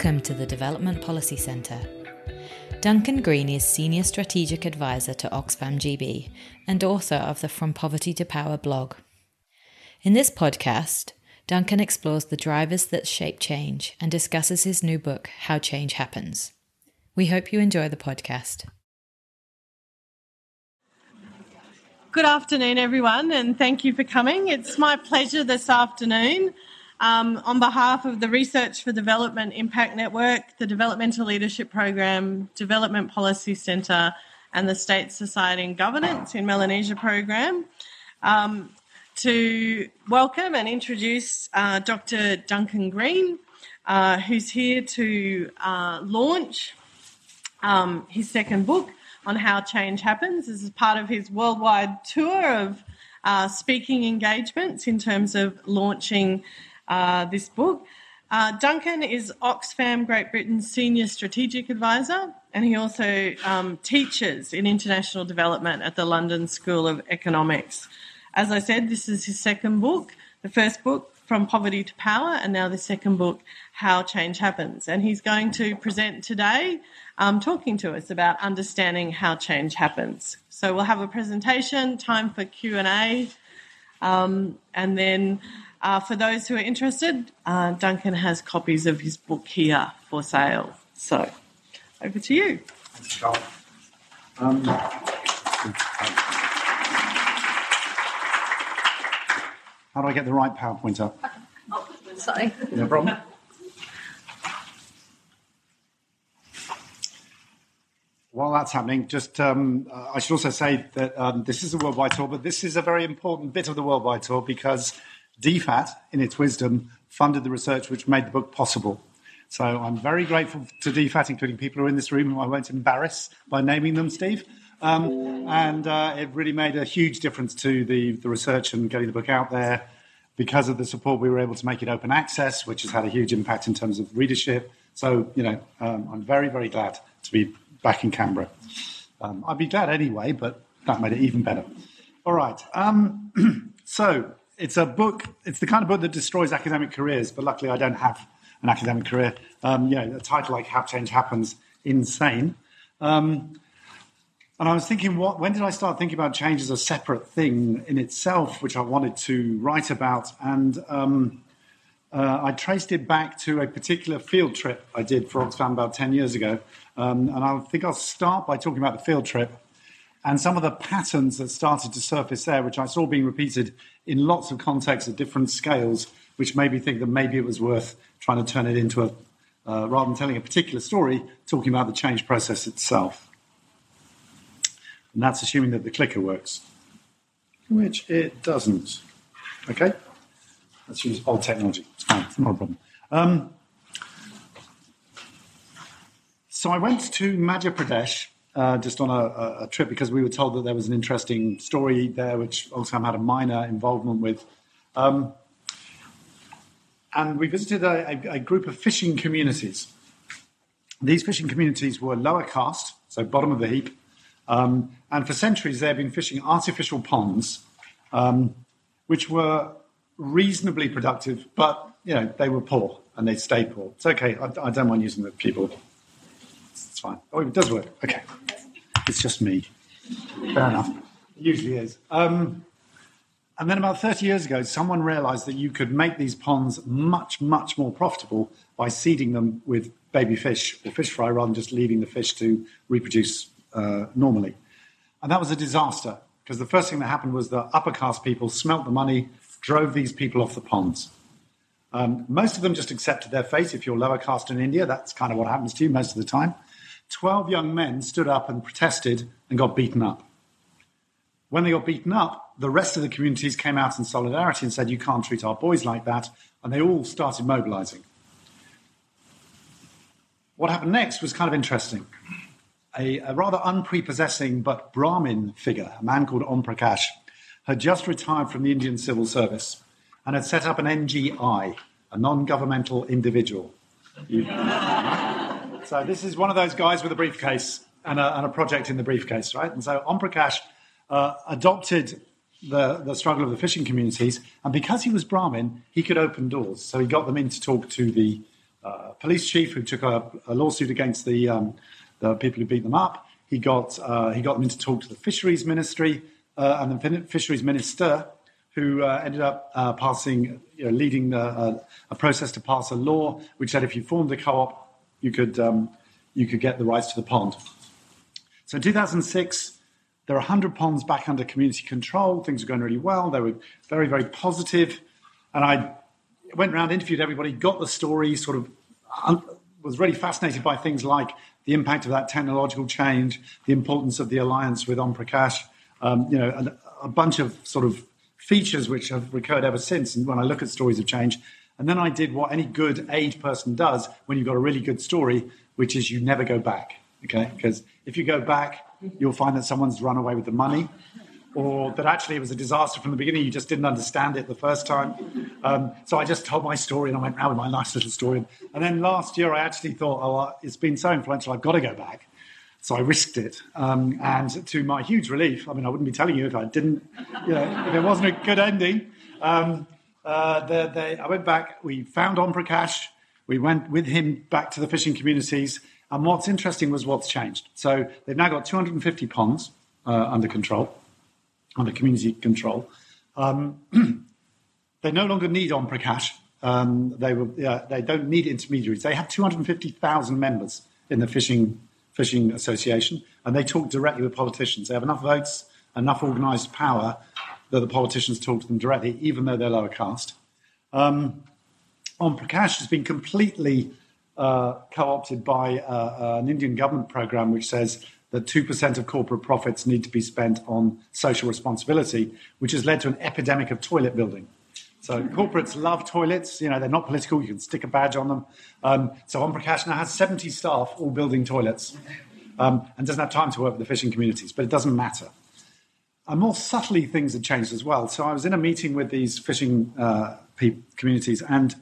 Welcome to the Development Policy Centre. Duncan Green is Senior Strategic Advisor to Oxfam GB and author of the From Poverty to Power blog. In this podcast, Duncan explores the drivers that shape change and discusses his new book, How Change Happens. We hope you enjoy the podcast. Good afternoon, everyone, and thank you for coming. It's my pleasure this afternoon, on behalf of the Research for Development Impact Network, the Developmental Leadership Program, Development Policy Centre, and the State Society and Governance in Melanesia Program, to welcome and introduce Dr. Duncan Green, who's here to launch his second book on how change happens. This is part of his worldwide tour of speaking engagements in terms of launching this book. Duncan is Oxfam Great Britain's Senior Strategic Advisor, and he also teaches in international development at the London School of Economics. As I said, this is his second book, the first book, From Poverty to Power, and now the second book, How Change Happens. And he's going to present today talking to us about understanding how change happens. So we'll have a presentation, time for Q&A, and then for those who are interested, Duncan has copies of his book here for sale. So over to you. Thanks, Charles. How do I get the right PowerPoint up? Oh, sorry. No problem. While that's happening, just I should also say that this is a worldwide tour, but this is a very important bit of the worldwide tour because DFAT, in its wisdom, funded the research which made the book possible. So I'm very grateful to DFAT, including people who are in this room who I won't embarrass by naming them, Steve. And it really made a huge difference to the research and getting the book out there. Because of the support, we were able to make it open access, which has had a huge impact in terms of readership. So, I'm very, very glad to be back in Canberra. I'd be glad anyway, but that made it even better. All right. So it's a book. It's the kind of book that destroys academic careers, but luckily I don't have an academic career. A title like How Change Happens, insane. And I was thinking, when did I start thinking about change as a separate thing in itself, which I wanted to write about? And I traced it back to a particular field trip I did for Oxfam about 10 years ago. And I think I'll start by talking about the field trip and some of the patterns that started to surface there, which I saw being repeated in lots of contexts at different scales, which made me think that maybe it was worth trying to turn it into rather than telling a particular story, talking about the change process itself. And that's assuming that the clicker works, which it doesn't. Okay? Let's use old technology. It's fine. It's not a problem. So I went to Madhya Pradesh just on a trip because we were told that there was an interesting story there, which Oxfam had a minor involvement with. And we visited a group of fishing communities. These fishing communities were lower caste, so bottom of the heap. And for centuries, they have been fishing artificial ponds, which were reasonably productive, but, they were poor and they stayed poor. It's okay. I don't mind using the keyboard. It's fine. Oh, it does work. Okay. It's just me. Fair enough. It usually is. And then about 30 years ago, someone realized that you could make these ponds much, much more profitable by seeding them with baby fish or fish fry rather than just leaving the fish to reproduce normally. And that was a disaster because the first thing that happened was the upper caste people smelt the money, drove these people off the ponds. Most of them just accepted their fate. If you're lower caste in India, that's kind of what happens to you most of the time. 12 young men stood up and protested and got beaten up. When they got beaten up, the rest of the communities came out in solidarity and said, you can't treat our boys like that. And they all started mobilizing. What happened next was kind of interesting. A rather unprepossessing but Brahmin figure, a man called Om Prakash, had just retired from the Indian civil service and had set up an NGI, a non-governmental individual. So this is one of those guys with a briefcase and a project in the briefcase, right? And so Om Prakash adopted the struggle of the fishing communities, and because he was Brahmin, he could open doors. So he got them in to talk to the police chief who took a lawsuit against the people who beat them up. He got them in to talk to the fisheries ministry and the fisheries minister, who ended up leading a process to pass a law which said if you formed a co-op, you could get the rights to the pond. So in 2006, there are 100 ponds back under community control. Things were going really well. They were very, very positive. And I went around, interviewed everybody, got the story, was really fascinated by things like the impact of that technological change, the importance of the alliance with Om Prakash, and a bunch of sort of features which have recurred ever since. And when I look at stories of change, and then I did what any good aid person does when you've got a really good story, which is you never go back. Okay, because if you go back, you'll find that someone's run away with the money, or that actually it was a disaster from the beginning. You just didn't understand it the first time. So I just told my story and I went round with my nice little story. And then last year I actually thought, it's been so influential, I've got to go back. So I risked it. And to my huge relief, I wouldn't be telling you if I didn't, if it wasn't a good ending. I went back, we found Om Prakash, we went with him back to the fishing communities. And what's interesting was what's changed. So they've now got 250 ponds under community control. They no longer need Om Prakash. They don't need intermediaries. They have 250,000 members in the fishing association, and they talk directly with politicians. They have enough votes, enough organised power that the politicians talk to them directly, even though they're lower caste. Om Prakash has been completely co-opted by an Indian government program which says that 2% of corporate profits need to be spent on social responsibility, which has led to an epidemic of toilet building. So corporates love toilets. They're not political. You can stick a badge on them. So Om Prakash now has 70 staff all building toilets and doesn't have time to work with the fishing communities, but it doesn't matter. And more subtly, things have changed as well. So I was in a meeting with these fishing communities, and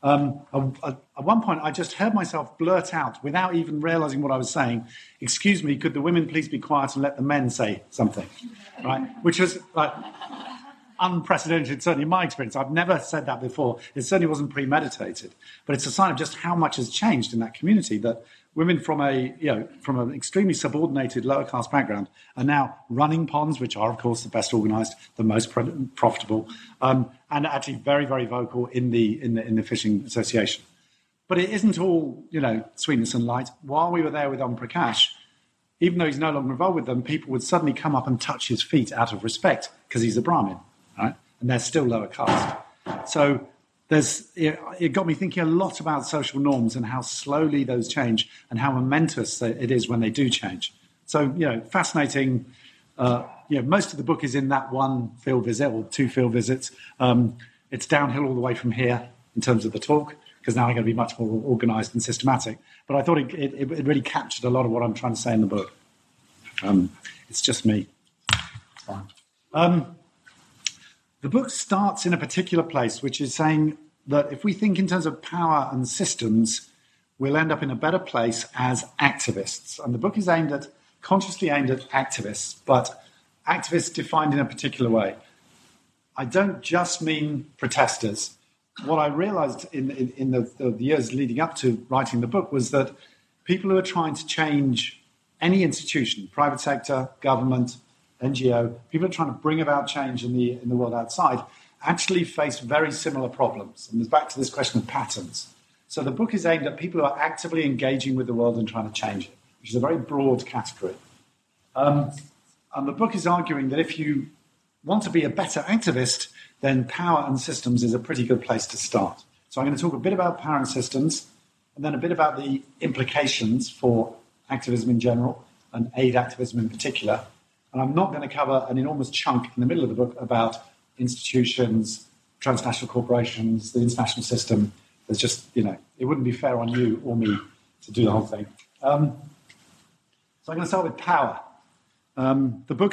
at one point, I just heard myself blurt out, without even realising what I was saying, "Excuse me, could the women please be quiet and let the men say something?" Right? Which was unprecedented, certainly in my experience. I've never said that before. It certainly wasn't premeditated. But it's a sign of just how much has changed in that community, that women from an extremely subordinated lower caste background are now running ponds, which are, of course, the best organised, the most profitable, and actually very, very vocal in the fishing association. But it isn't all, sweetness and light. While we were there with Om Prakash, even though he's no longer involved with them, people would suddenly come up and touch his feet out of respect because he's a Brahmin, right? And they're still lower caste. So it got me thinking a lot about social norms and how slowly those change and how momentous it is when they do change. So, fascinating. Most of the book is in that one field visit or two field visits. It's downhill all the way from here in terms of the talk, because now I'm going to be much more organised and systematic. But I thought it really captured a lot of what I'm trying to say in the book. It's just me. It's fine. The book starts in a particular place, which is saying that if we think in terms of power and systems, we'll end up in a better place as activists. And the book is consciously aimed at activists, but activists defined in a particular way. I don't just mean protesters. What I realised in the years leading up to writing the book was that people who are trying to change any institution, private sector, government, NGO, people who are trying to bring about change in the world outside, actually face very similar problems. And there's back to this question of patterns. So the book is aimed at people who are actively engaging with the world and trying to change it, which is a very broad category. And the book is arguing that if you want to be a better activist, then power and systems is a pretty good place to start. So I'm going to talk a bit about power and systems, and then a bit about the implications for activism in general and aid activism in particular. And I'm not going to cover an enormous chunk in the middle of the book about institutions, transnational corporations, the international system. There's just, it wouldn't be fair on you or me to do the whole thing. So I'm going to start with power. The book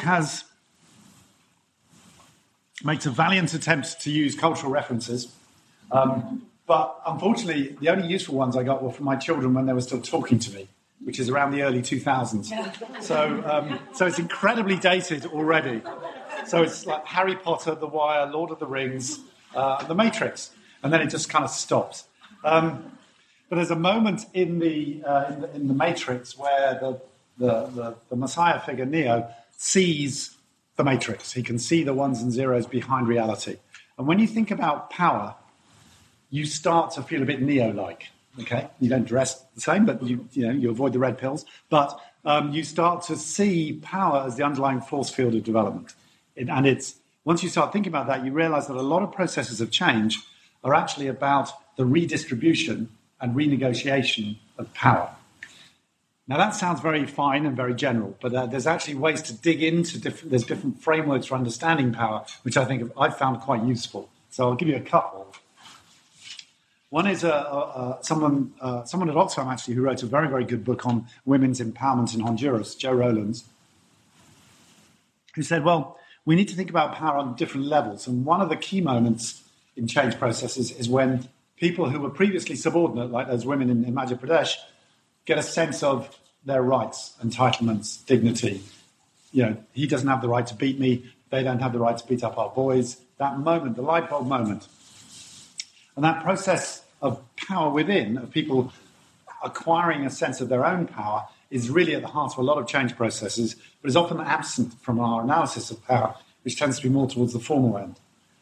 makes a valiant attempt to use cultural references. But unfortunately, the only useful ones I got were from my children when they were still talking to me, which is around the early 2000s. So it's incredibly dated already. So it's like Harry Potter, The Wire, Lord of the Rings, The Matrix. And then it just kind of stops. But there's a moment in the Matrix where the Messiah figure Neo sees the Matrix. He can see the ones and zeros behind reality. And when you think about power, you start to feel a bit Neo-like. Okay, you don't dress the same, but you avoid the red pills. But you start to see power as the underlying force field of development. And it's once you start thinking about that, you realize that a lot of processes of change are actually about the redistribution and renegotiation of power. Now, that sounds very fine and very general, but there's actually ways to dig into there's different frameworks for understanding power, which I think I've found quite useful. So I'll give you a couple. One is someone at Oxfam, actually, who wrote a very, very good book on women's empowerment in Honduras, Jo Rowlands, who said, well, we need to think about power on different levels. And one of the key moments in change processes is when people who were previously subordinate, like those women in Madhya Pradesh, get a sense of their rights, entitlements, dignity. He doesn't have the right to beat me. They don't have the right to beat up our boys. That moment, the light bulb moment. And that process of power within, of people acquiring a sense of their own power, is really at the heart of a lot of change processes, but is often absent from our analysis of power, which tends to be more towards the formal end.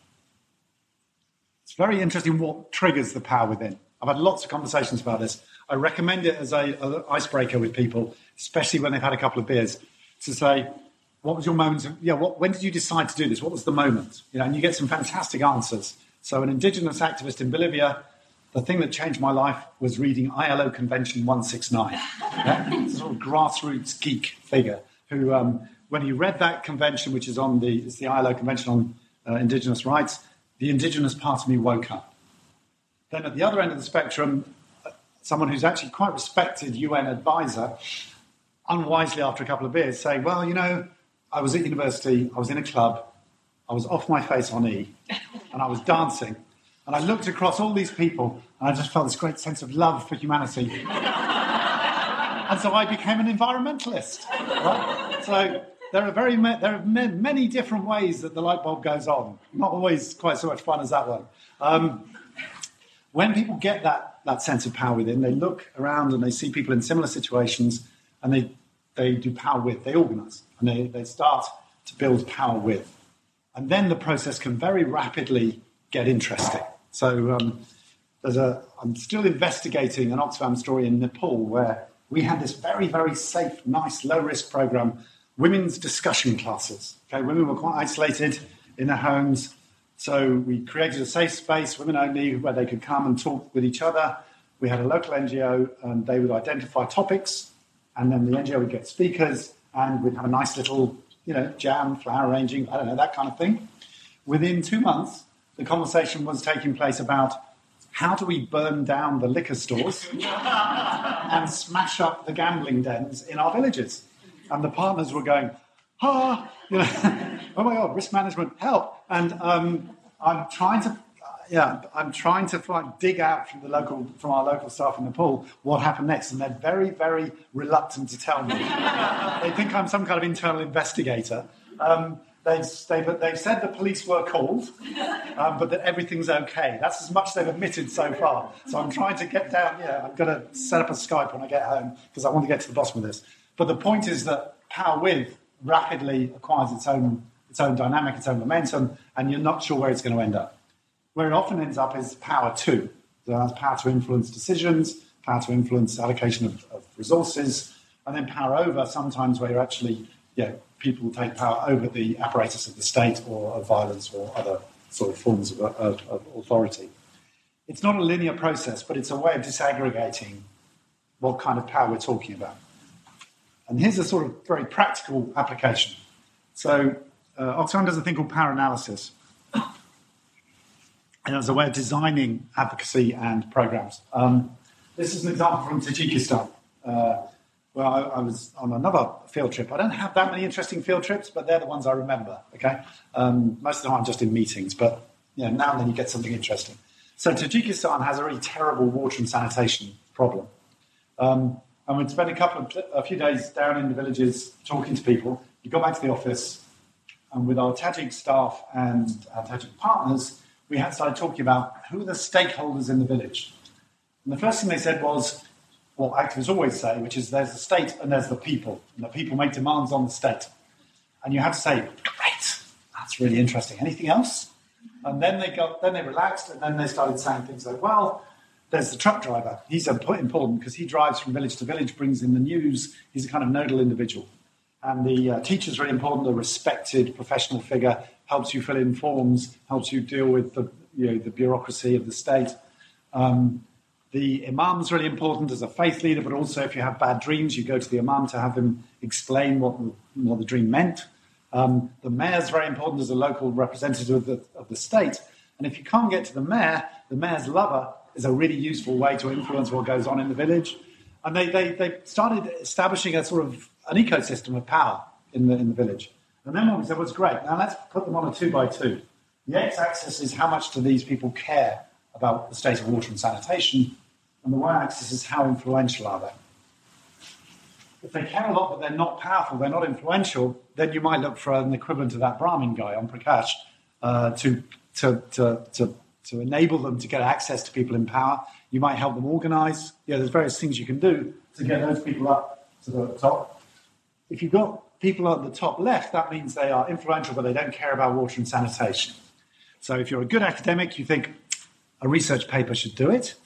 It's very interesting what triggers the power within. I've had lots of conversations about this. I recommend it as an icebreaker with people, especially when they've had a couple of beers, to say, what was your moment? When did you decide to do this? What was the moment? And you get some fantastic answers. So an indigenous activist in Bolivia, the thing that changed my life was reading ILO Convention 169. It's a sort of grassroots geek figure who, when he read that convention, which is it's the ILO Convention on Indigenous Rights, the indigenous part of me woke up. Then at the other end of the spectrum, someone who's actually quite respected UN advisor, unwisely after a couple of beers, saying, well, I was at university, I was in a club, I was off my face on E, and I was dancing. And I looked across all these people, and I just felt this great sense of love for humanity. And so I became an environmentalist. Right? So there are many different ways that the light bulb goes on. Not always quite so much fun as that one. When people get that sense of power within, they look around and they see people in similar situations, and they do power with. They organise, and they start to build power with. And then the process can very rapidly get interesting. So I'm still investigating an Oxfam story in Nepal where we had this very, very safe, nice, low-risk program, women's discussion classes. Okay, women were quite isolated in their homes, so we created a safe space, women only, where they could come and talk with each other. We had a local NGO, and they would identify topics, and then the NGO would get speakers, and we'd have a nice little, jam, flower arranging, I don't know, that kind of thing. Within 2 months, the conversation was taking place about how do we burn down the liquor stores and smash up the gambling dens in our villages. And the partners were going, oh my God, risk management, help. And I'm trying to dig out from our local staff in Nepal what happened next, and they're very, very reluctant to tell me. They think I'm some kind of internal investigator. They've said the police were called, but that everything's okay. That's as much they've admitted so far. So I'm trying to get down. I'm going to set up a Skype when I get home because I want to get to the bottom of this. But the point is that power with rapidly acquires its own dynamic, its own momentum, and you're not sure where it's going to end up. Where it often ends up is power to. So that's power to influence decisions, power to influence allocation of resources, and then power over sometimes where you're actually, people take power over the apparatus of the state or of violence or other sort of forms of authority. It's not a linear process, but it's a way of disaggregating what kind of power we're talking about. And here's a sort of very practical application. So Oxfam does a thing called power analysis. And as a way of designing advocacy and programs. This is an example from Tajikistan. Where I was on another field trip. I don't have that many interesting field trips, but they're the ones I remember, okay? Most of the time I'm just in meetings, but now and then you get something interesting. So Tajikistan has a really terrible water and sanitation problem. And we'd spent a few days down in the villages talking to people. You go back to the office, and with our Tajik staff and our Tajik partners, we had started talking about who are the stakeholders in the village. And the first thing they said was what activists always say, which is there's the state and there's the people. And the people make demands on the state. And you have to say, great, that's really interesting. Anything else? And then they relaxed, and then they started saying things like, well, there's the truck driver. He's important because he drives from village to village, brings in the news. He's a kind of nodal individual. And the teacher's really important, a respected professional figure, helps you fill in forms, helps you deal with the bureaucracy of the state. The imam's really important as a faith leader, but also if you have bad dreams, you go to the imam to have him explain what the dream meant. The mayor's very important as a local representative of the state. And if you can't get to the mayor's lover is a really useful way to influence what goes on in the village. And they started establishing a sort of an ecosystem of power in the village. And then what we said was, great, now let's put them on a 2x2. The x-axis is how much do these people care about the state of water and sanitation, and the y-axis is how influential are they. If they care a lot but they're not powerful, they're not influential, then you might look for an equivalent of that Brahmin guy on Prakash to enable them to get access to people in power. You might help them organise. There's various things you can do to get those people up to the top. If you've got people at the top left, that means they are influential, but they don't care about water and sanitation. So if you're a good academic, you think a research paper should do it.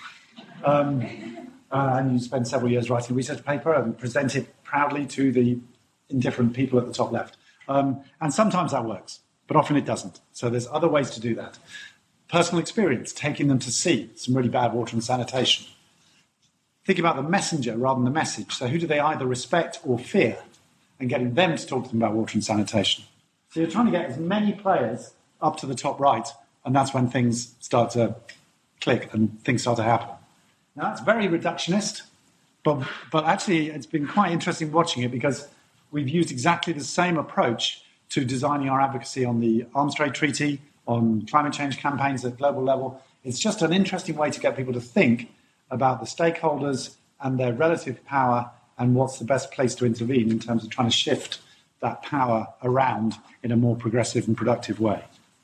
And you spend several years writing a research paper and present it proudly to the indifferent people at the top left. And sometimes that works, but often it doesn't. So there's other ways to do that. Personal experience, taking them to see some really bad water and sanitation. Think about the messenger rather than the message. So who do they either respect or fear? And getting them to talk to them about water and sanitation. So you're trying to get as many players up to the top right, and that's when things start to click and things start to happen. Now, that's very reductionist, but actually it's been quite interesting watching it because we've used exactly the same approach to designing our advocacy on the Arms Trade Treaty, on climate change campaigns at global level. It's just an interesting way to get people to think about the stakeholders and their relative power and what's the best place to intervene in terms of trying to shift that power around in a more progressive and productive way.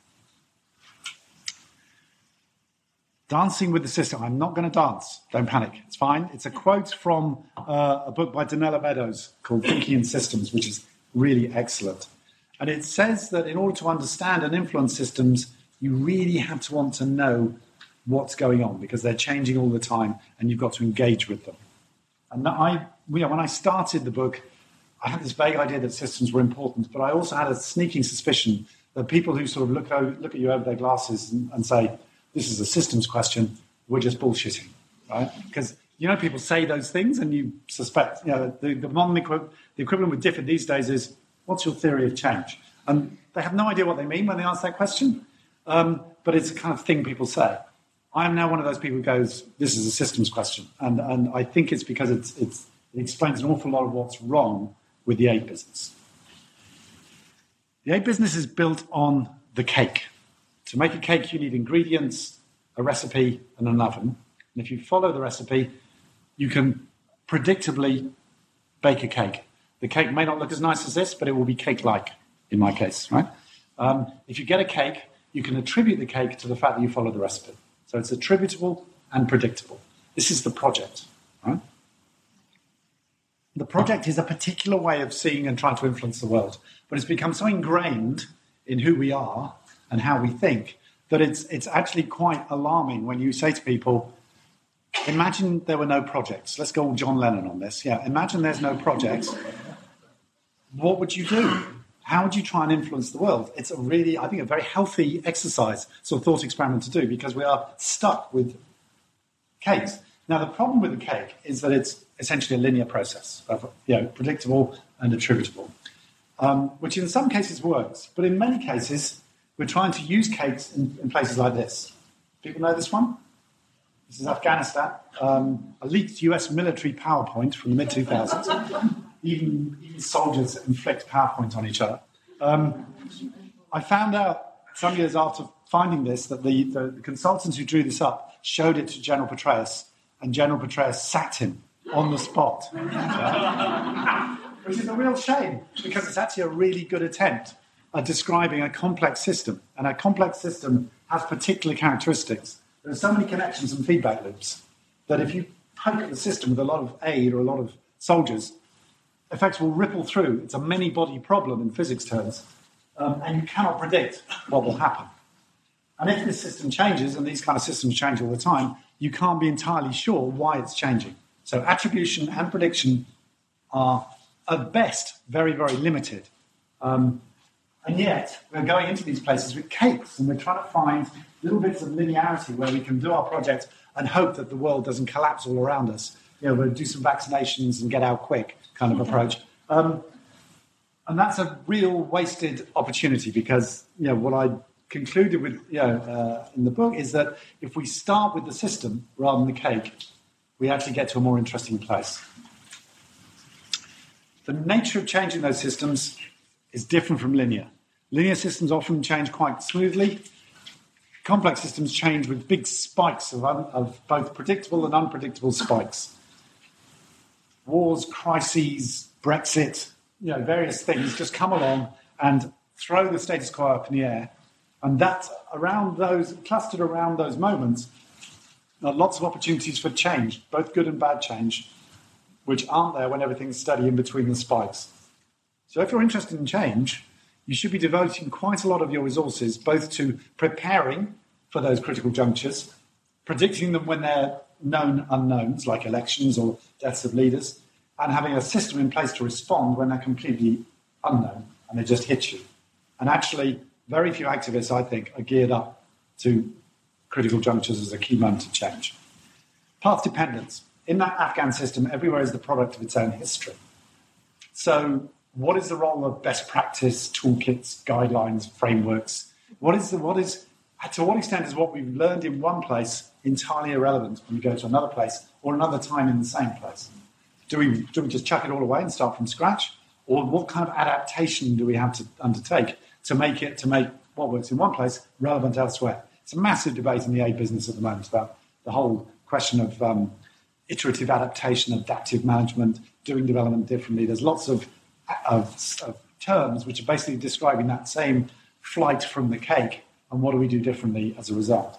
Dancing with the system. I'm not going to dance. Don't panic. It's fine. It's a quote from a book by Donella Meadows called Thinking in Systems, which is really excellent. And it says that in order to understand and influence systems, you really have to want to know what's going on because they're changing all the time and you've got to engage with them. And when I started the book, I had this vague idea that systems were important, but I also had a sneaking suspicion that people who sort of look at you over their glasses and say, this is a systems question, we're just bullshitting, right? Because, people say those things and you suspect, the modern equivalent with differ these days is, what's your theory of change? And they have no idea what they mean when they ask that question, but it's the kind of thing people say. I am now one of those people who goes, this is a systems question. And I think it's because it explains an awful lot of what's wrong with the aid business. The aid business is built on the cake. To make a cake, you need ingredients, a recipe, and an oven. And if you follow the recipe, you can predictably bake a cake. The cake may not look as nice as this, but it will be cake-like in my case, right? If you get a cake, you can attribute the cake to the fact that you follow the recipe. So it's attributable and predictable. This is the project, right? The project is a particular way of seeing and trying to influence the world, but it's become so ingrained in who we are and how we think that it's actually quite alarming when you say to people, imagine there were no projects. Let's go all John Lennon on this. Yeah, imagine there's no projects. What would you do? How would you try and influence the world? It's a really, I think, a very healthy exercise, sort of thought experiment to do, because we are stuck with cakes. Now, the problem with the cake is that it's essentially a linear process, predictable and attributable, which in some cases works. But in many cases, we're trying to use cakes in places like this. People know this one? This is Afghanistan, a leaked US military PowerPoint from the mid-2000s. Even soldiers inflict PowerPoint on each other. I found out some years after finding this that the consultants who drew this up showed it to General Petraeus, and General Petraeus sacked him on the spot. Which is a real shame, because it's actually a really good attempt at describing a complex system. And a complex system has particular characteristics. There are so many connections and feedback loops that if you poke at the system with a lot of aid or a lot of soldiers, effects will ripple through. It's a many-body problem in physics terms, and you cannot predict what will happen. And if this system changes, and these kind of systems change all the time, you can't be entirely sure why it's changing. So attribution and prediction are, at best, very, very limited. And yet, we're going into these places with cakes, and we're trying to find little bits of linearity where we can do our project and hope that the world doesn't collapse all around us. We'll do some vaccinations and get out quick kind of approach. And that's a real wasted opportunity because, what I concluded with, in the book is that if we start with the system rather than the cake, we actually get to a more interesting place. The nature of changing those systems is different from linear. Linear systems often change quite smoothly. Complex systems change with big spikes of both predictable and unpredictable spikes. Wars, crises, Brexit, various things just come along and throw the status quo up in the air. And that clustered around those moments, there are lots of opportunities for change, both good and bad change, which aren't there when everything's steady in between the spikes. So if you're interested in change, you should be devoting quite a lot of your resources both to preparing for those critical junctures, predicting them when they're known unknowns, like elections or deaths of leaders, and having a system in place to respond when they're completely unknown and they just hit you. And actually, very few activists, I think, are geared up to critical junctures as a key moment of change. Path dependence. In that Afghan system, everywhere is the product of its own history. So what is the role of best practice, toolkits, guidelines, frameworks? To what extent is what we've learned in one place entirely irrelevant when we go to another place or another time in the same place? Do we just chuck it all away and start from scratch? Or what kind of adaptation do we have to undertake to make what works in one place relevant elsewhere? It's a massive debate in the aid business at the moment about the whole question of iterative adaptation, adaptive management, doing development differently. There's lots of terms which are basically describing that same flight from the cake and what do we do differently as a result.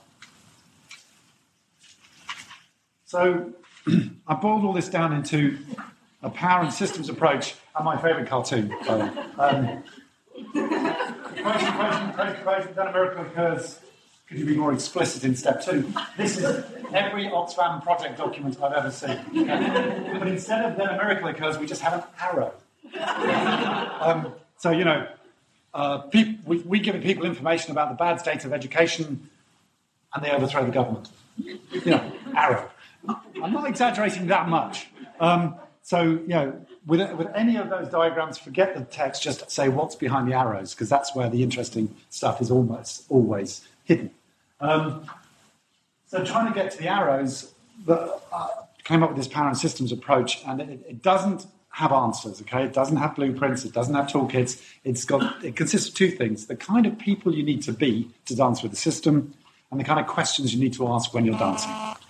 So I boiled all this down into a power and systems approach and my favourite cartoon. Equation, then a miracle occurs. Could you be more explicit in step 2? This is every Oxfam project document I've ever seen. But instead of then a miracle occurs, we just have an arrow. We give people information about the bad state of education and they overthrow the government. Arrow. I'm not exaggerating that much. With any of those diagrams, forget the text, just say what's behind the arrows, because that's where the interesting stuff is almost always hidden. So trying to get to the arrows, came up with this power and systems approach, and it doesn't have answers, okay? It doesn't have blueprints, it doesn't have toolkits. It consists of two things: the kind of people you need to be to dance with the system, and the kind of questions you need to ask when you're dancing.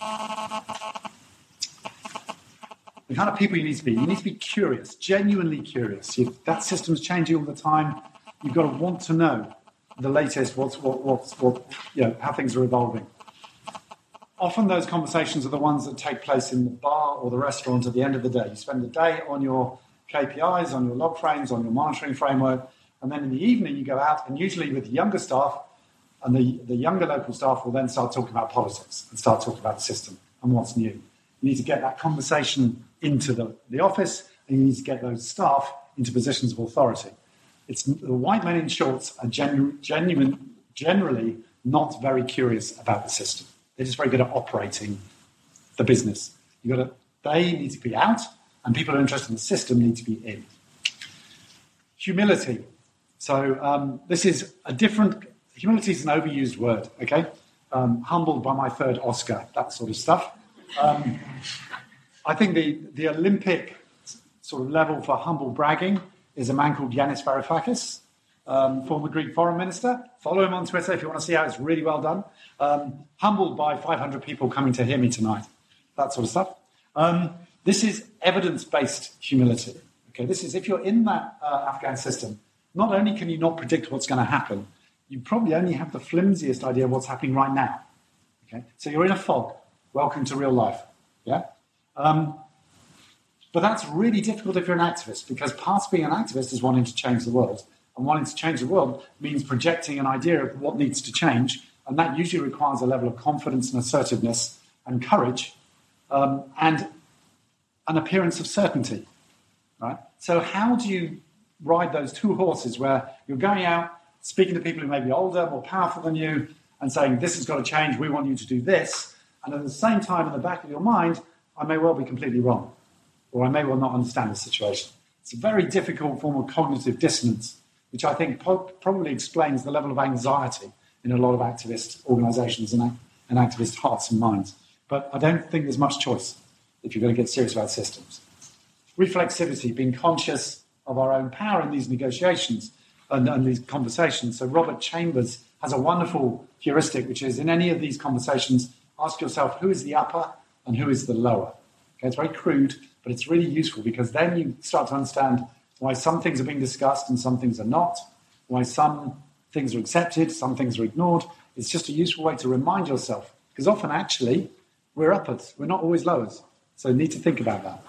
The kind of people you need to be curious, genuinely curious. If that system's changing all the time, you've got to want to know the latest, how things are evolving. Often those conversations are the ones that take place in the bar or the restaurant at the end of the day. You spend the day on your KPIs, on your log frames, on your monitoring framework, and then in the evening you go out, and usually with younger staff, and the younger local staff will then start talking about politics and start talking about the system and what's new. You need to get that conversation into the office, and you need to get those staff into positions of authority. The white men in shorts are generally not very curious about the system. They're just very good at operating the business. They need to be out, and people who are interested in the system need to be in. Humility. So humility is an overused word, okay? Humbled by my third Oscar, that sort of stuff. I think the Olympic sort of level for humble bragging is a man called Yanis Varoufakis, former Greek foreign minister. Follow him on Twitter if you want to see how it's really well done. Humbled by 500 people coming to hear me tonight. That sort of stuff. This is evidence-based humility. Okay, this is if you're in that Afghan system, not only can you not predict what's going to happen, you probably only have the flimsiest idea of what's happening right now. Okay, so you're in a fog. Welcome to real life. Yeah. But that's really difficult if you're an activist, because part of being an activist is wanting to change the world. And wanting to change the world means projecting an idea of what needs to change. And that usually requires a level of confidence and assertiveness and courage and an appearance of certainty. Right? So how do you ride those two horses where you're going out, speaking to people who may be older, more powerful than you, and saying, this has got to change, we want you to do this. And at the same time, in the back of your mind, I may well be completely wrong, or I may well not understand the situation. It's a very difficult form of cognitive dissonance, which I think probably explains the level of anxiety in a lot of activist organisations and activist hearts and minds. But I don't think there's much choice if you're going to get serious about systems. Reflexivity, being conscious of our own power in these negotiations and these conversations. So Robert Chambers has a wonderful heuristic, which is in any of these conversations, ask yourself who is the upper and who is the lower. Okay, it's very crude, but it's really useful because then you start to understand why some things are being discussed and some things are not, why some things are accepted, some things are ignored. It's just a useful way to remind yourself, because often actually we're uppers, we're not always lowers. So you need to think about that.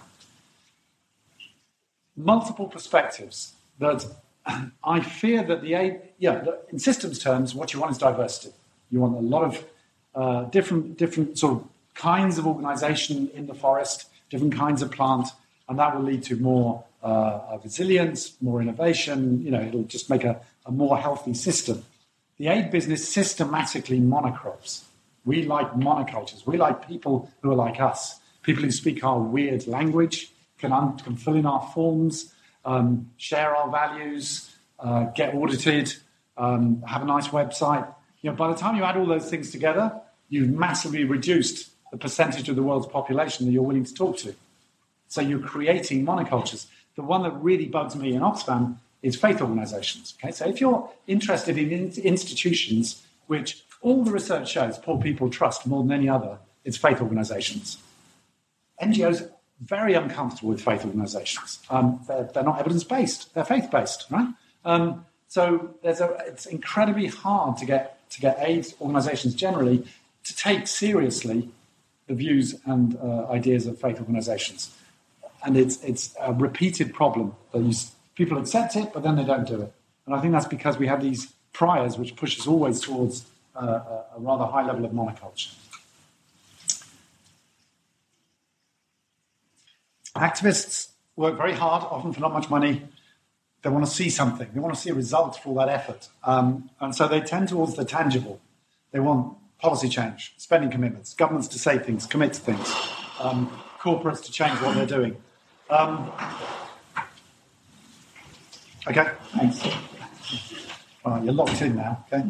Multiple perspectives that I fear that in systems terms, what you want is diversity. You want a lot of different sort of kinds of organisation in the forest, different kinds of plant, and that will lead to more resilience, more innovation. It'll just make a more healthy system. The aid business systematically monocrops. We like monocultures. We like people who are like us, people who speak our weird language, can fill in our forms, share our values, get audited, have a nice website. By the time you add all those things together, you've massively reduced the percentage of the world's population that you're willing to talk to. So you're creating monocultures. The one that really bugs me in Oxfam is faith organisations. Okay, so if you're interested in institutions which all the research shows poor people trust more than any other, it's faith organisations. NGOs very uncomfortable with faith organisations. They're not evidence-based; they're faith-based, right? So it's incredibly hard to get aid organisations generally to take seriously the views and ideas of faith organisations, and it's a repeated problem that people accept it, but then they don't do it. And I think that's because we have these priors which push us always towards a rather high level of monoculture. Activists work very hard, often for not much money. They want to see something. They want to see a result for all that effort. And so they tend towards the tangible. They want policy change, spending commitments, governments to say things, commit to things, corporates to change what they're doing. Okay, thanks. Well, you're locked in now, okay?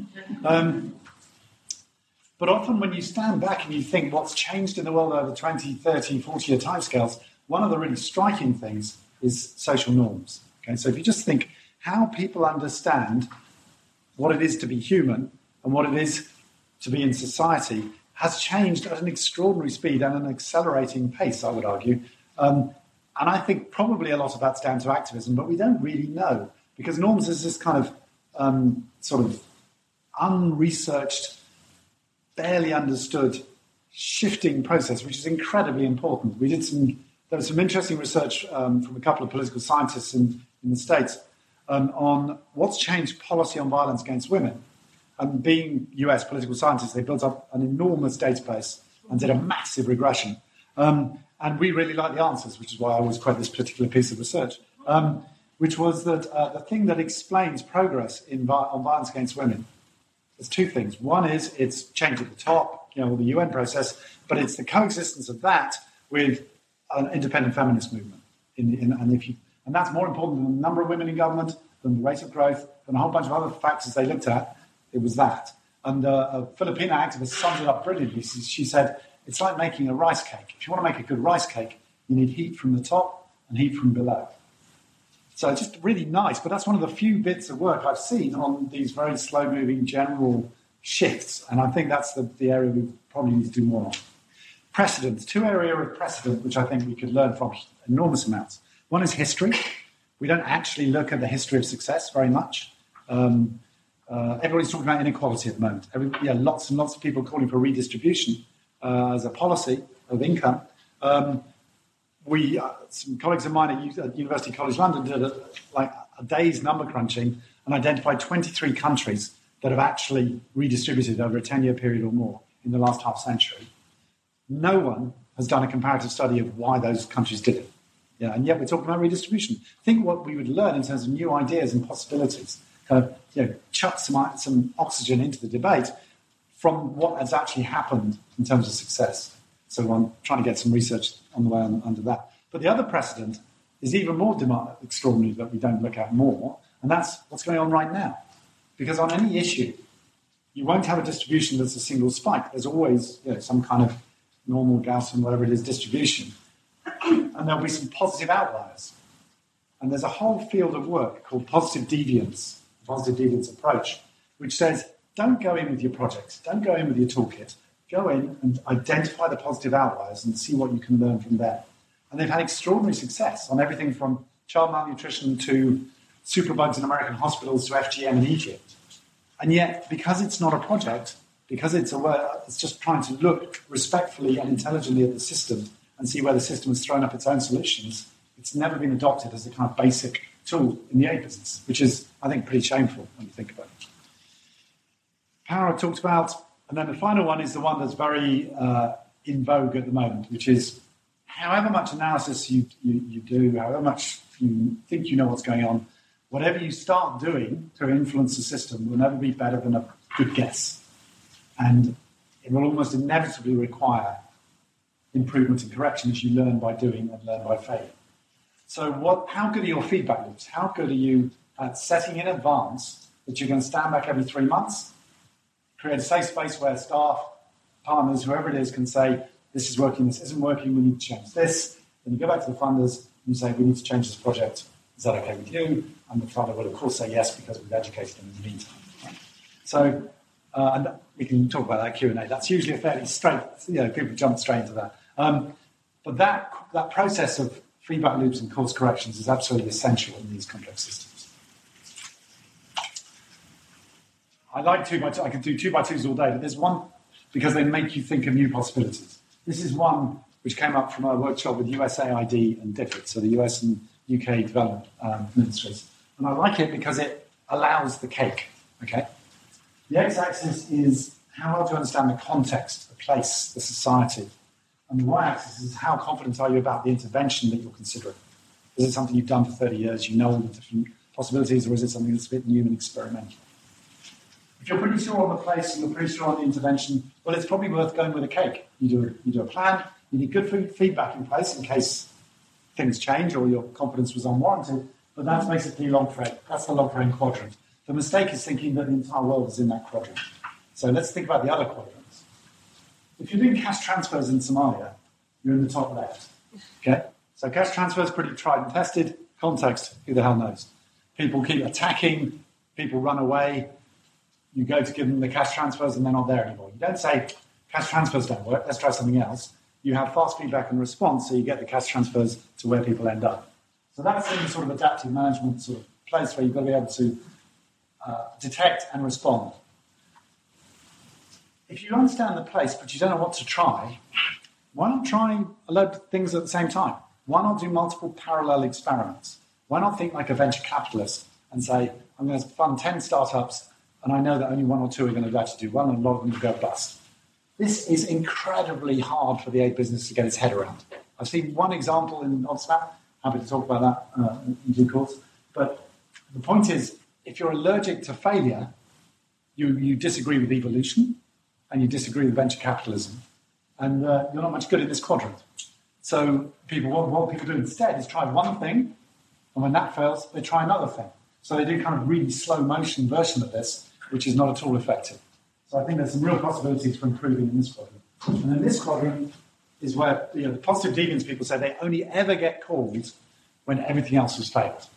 But often when you stand back and you think what's changed in the world over 20, 30, 40-year timescales, one of the really striking things is social norms. Okay, so if you just think how people understand what it is to be human and what it is to be in society has changed at an extraordinary speed and an accelerating pace, I would argue. And I think probably a lot of that's down to activism, but we don't really know, because norms is this kind of sort of unresearched, barely understood shifting process, which is incredibly important. There was some interesting research from a couple of political scientists in the States on what's changed policy on violence against women. And being US political scientists, they built up an enormous database and did a massive regression. And we really like the answers, which is why I always quote this particular piece of research, which was that the thing that explains progress on violence against women is two things. One is it's change at the top, the UN process, but it's the coexistence of that with an independent feminist movement. And that's more important than the number of women in government, than the rate of growth, than a whole bunch of other factors they looked at. It was that. And a Filipino activist summed it up brilliantly. She said, it's like making a rice cake. If you want to make a good rice cake, you need heat from the top and heat from below. So it's just really nice, but that's one of the few bits of work I've seen on these very slow-moving general shifts, and I think that's the area we probably need to do more on. Precedents, two areas of precedent which I think we could learn from enormous amounts. One is history. We don't actually look at the history of success very much. Everybody's talking about inequality at the moment. Lots and lots of people calling for redistribution as a policy of income. Some colleagues of mine at University College London did a day's number crunching and identified 23 countries that have actually redistributed over a 10-year period or more in the last half century. No one has done a comparative study of why those countries did it. Yeah, and yet we're talking about redistribution. Think what we would learn in terms of new ideas and possibilities. Kind of, chuck some oxygen into the debate from what has actually happened in terms of success. So I'm trying to get some research on the way under that. But the other precedent is even more extraordinary that we don't look at more, and that's what's going on right now. Because on any issue, you won't have a distribution that's a single spike. There's always some kind of normal Gaussian, whatever it is, distribution. And there'll be some positive outliers. And there's a whole field of work called positive deviance, the positive deviance approach, which says, don't go in with your projects, don't go in with your toolkit, go in and identify the positive outliers and see what you can learn from there. And they've had extraordinary success on everything from child malnutrition to superbugs in American hospitals to FGM in Egypt. And yet, because it's not a project, because it's just trying to look respectfully and intelligently at the system and see where the system has thrown up its own solutions, it's never been adopted as a kind of basic tool in the aid business, which is, I think, pretty shameful when you think about it. Power I talked about, and then the final one is the one that's very in vogue at the moment, which is however much analysis you do, however much you think you know what's going on, whatever you start doing to influence the system will never be better than a good guess. And it will almost inevitably require improvement and correction as you learn by doing and learn by failing. So how good are your feedback loops? How good are you at setting in advance that you're going to stand back every 3 months, create a safe space where staff, partners, whoever it is, can say, this is working, this isn't working, we need to change this. Then you go back to the funders and you say, we need to change this project. Is that okay with you? And the funder will, of course, say yes, because we've educated them in the meantime. Right? So, and we can talk about that Q&A. That's usually a fairly straight, people jump straight into that. But that process of feedback loops and course corrections is absolutely essential in these complex systems. I like 2x2. I could do 2x2s all day, but there's one because they make you think of new possibilities. This is one which came up from a workshop with USAID and DFID, so the US and UK development ministries. And I like it because it allows the cake, okay? The x-axis is how well do you understand the context, the place, the society. And the y-axis is how confident are you about the intervention that you're considering. Is it something you've done for 30 years, you know all the different possibilities, or is it something that's a bit new and experimental? If you're pretty sure on the place and you're pretty sure on the intervention, well, it's probably worth going with a cake. You do a plan, you need good feedback in place in case things change or your confidence was unwarranted, but that's basically long frame. That's the long frame quadrant. The mistake is thinking that the entire world is in that quadrant. So let's think about the other quadrants. If you're doing cash transfers in Somalia, you're in the top left. Okay? So cash transfers pretty tried and tested. Context, who the hell knows? People keep attacking, people run away. You go to give them the cash transfers and they're not there anymore. You don't say, cash transfers don't work, let's try something else. You have fast feedback and response, so you get the cash transfers to where people end up. So that's the sort of adaptive management sort of place where you've got to be able to detect and respond. If you understand the place but you don't know what to try, why not try a load of things at the same time? Why not do multiple parallel experiments? Why not think like a venture capitalist and say, I'm going to fund 10 startups and I know that only 1 or 2 are going to actually do well and a lot of them will go bust. This is incredibly hard for the aid business to get its head around. I've seen one example in Oxfam. Happy to talk about that in due course. But the point is, if you're allergic to failure, you disagree with evolution and you disagree with venture capitalism. And you're not much good in this quadrant. So what people do instead is try one thing, and when that fails, they try another thing. So they do kind of really slow motion version of this, which is not at all effective. So I think there's some real possibilities for improving in this quadrant. And then this quadrant is where the positive deviance people say they only ever get called when everything else has failed.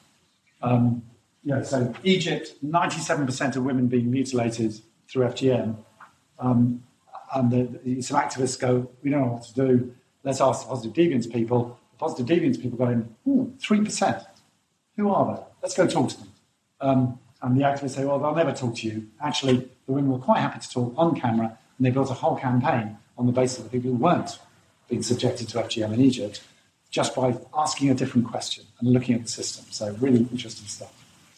So Egypt, 97% of women being mutilated through FGM. And some activists go, we don't know what to do. Let's ask the positive deviance people. The positive deviance people go in, 3%. Who are they? Let's go talk to them. And the activists say, well, they'll never talk to you. Actually, the women were quite happy to talk on camera, and they built a whole campaign on the basis of the people who weren't being subjected to FGM in Egypt, just by asking a different question and looking at the system. So really interesting stuff.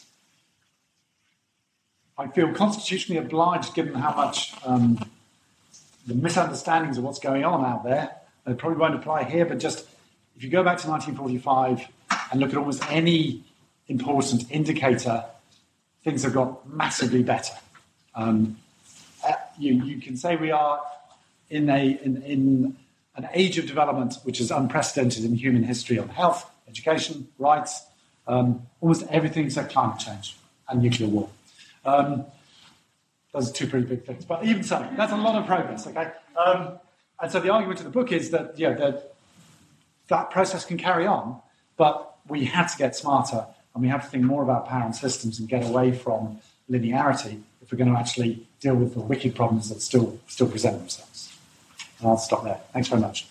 I feel constitutionally obliged, given how much the misunderstandings of what's going on out there. It probably won't apply here, but just if you go back to 1945 and look at almost any important indicator, things have got massively better. You can say we are in an age of development which is unprecedented in human history on health, education, rights, almost everything except climate change and nuclear war. Those are two pretty big things. But even so, that's a lot of progress, okay? And so the argument of the book is that, that process can carry on, but we have to get smarter and we have to think more about power and systems and get away from linearity if we're going to actually deal with the wicked problems that still present themselves. And I'll stop there. Thanks very much.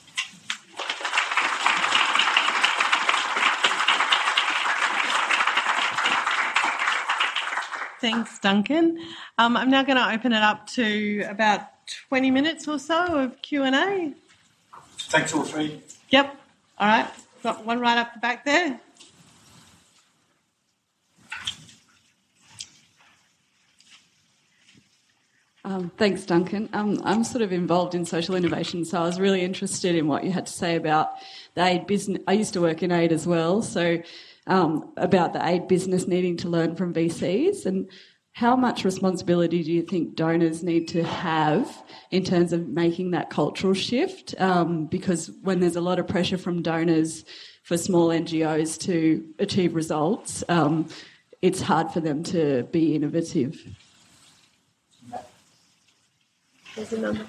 Thanks, Duncan. I'm now going to open it up to about 20 minutes or so of Q&A. Take two or three. Yep. All right. Got one right up the back there. Thanks, Duncan. I'm sort of involved in social innovation, so I was really interested in what you had to say about the aid business. I used to work in aid as well, so about the aid business needing to learn from VCs, and how much responsibility do you think donors need to have in terms of making that cultural shift? Because when there's a lot of pressure from donors for small NGOs to achieve results, it's hard for them to be innovative. There's a number.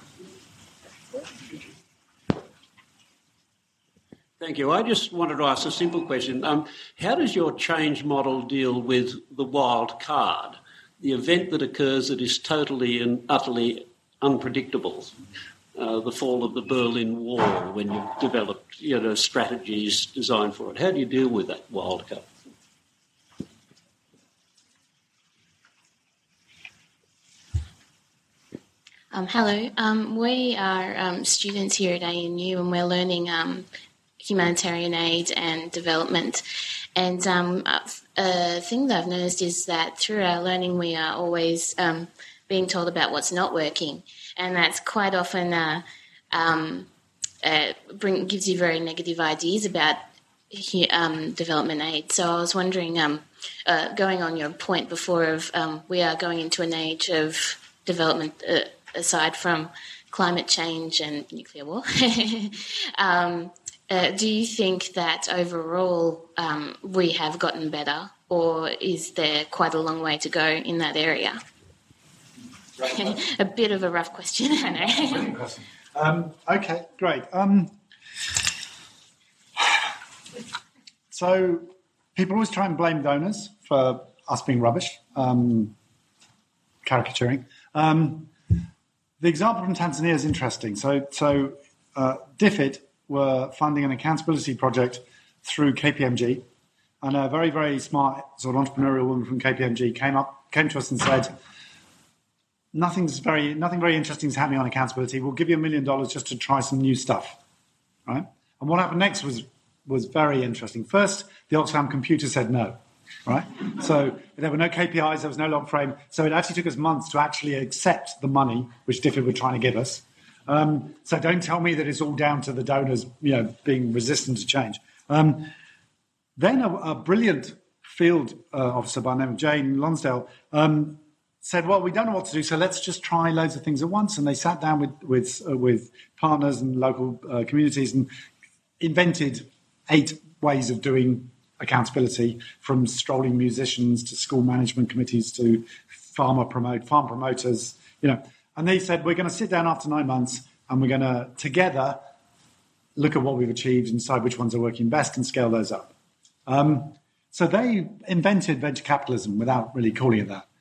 Thank you. I just wanted to ask a simple question. How does your change model deal with the wild card, the event that occurs that is totally and utterly unpredictable, the fall of the Berlin Wall, when you've developed strategies designed for it? How do you deal with that wild card? Hello. We are students here at ANU and we're learning humanitarian aid and development. And a thing that I've noticed is that through our learning we are always being told about what's not working. And that's quite often gives you very negative ideas about development aid. So I was wondering, going on your point before of we are going into an age of development aside from climate change and nuclear war, do you think that overall we have gotten better, or is there quite a long way to go in that area? A bit of a rough question, I know. Okay, great. So people always try and blame donors for us being rubbish, caricaturing. The example from Tanzania is interesting. So DFID were funding an accountability project through KPMG, and a very, very smart sort of entrepreneurial woman from KPMG came to us and said, nothing very interesting is happening on accountability. We'll give you $1 million just to try some new stuff, right? And what happened next was very interesting. First, the Oxfam computer said no. Right? So there were no KPIs, there was no log frame. So it actually took us months to actually accept the money which DFID were trying to give us. So don't tell me that it's all down to the donors, being resistant to change. Then a brilliant field officer by the name of Jane Lonsdale said, well, we don't know what to do, so let's just try loads of things at once. And they sat down with partners and local communities and invented 8 ways of doing accountability, from strolling musicians to school management committees to farm promoters, And they said, we're going to sit down after 9 months and we're going to together look at what we've achieved and decide which ones are working best and scale those up. So they invented venture capitalism without really calling it that.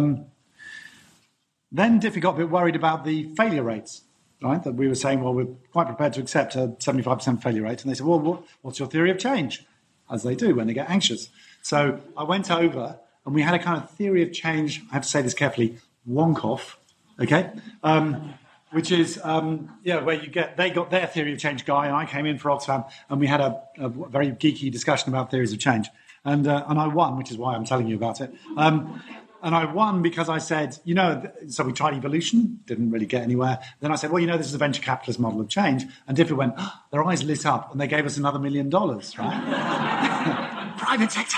Then DFID got a bit worried about the failure rates, right? That we were saying, well, we're quite prepared to accept a 75% failure rate. And they said, well, what's your theory of change? As they do when they get anxious. So I went over and we had a kind of theory of change, I have to say this carefully, wonk off, okay? which is where they got their theory of change guy, and I came in for Oxfam, and we had a very geeky discussion about theories of change, and I won, which is why I'm telling you about it. And I won because I said, so we tried evolution, didn't really get anywhere. Then I said, well, this is a venture capitalist model of change. And DIFA went, their eyes lit up, and they gave us another $1 million, right? Private sector.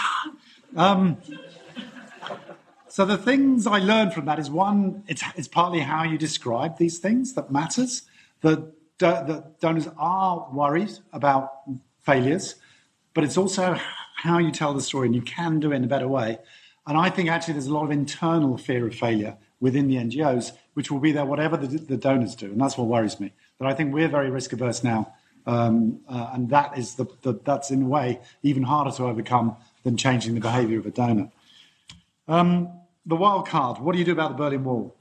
So the things I learned from that is, one, it's partly how you describe these things that matters. The donors are worried about failures, but it's also how you tell the story, and you can do it in a better way. And I think actually there's a lot of internal fear of failure within the NGOs, which will be there whatever the donors do. And that's what worries me. But I think we're very risk averse now. And that is that's in a way even harder to overcome than changing the behaviour of a donor. The wild card, what do you do about the Berlin Wall?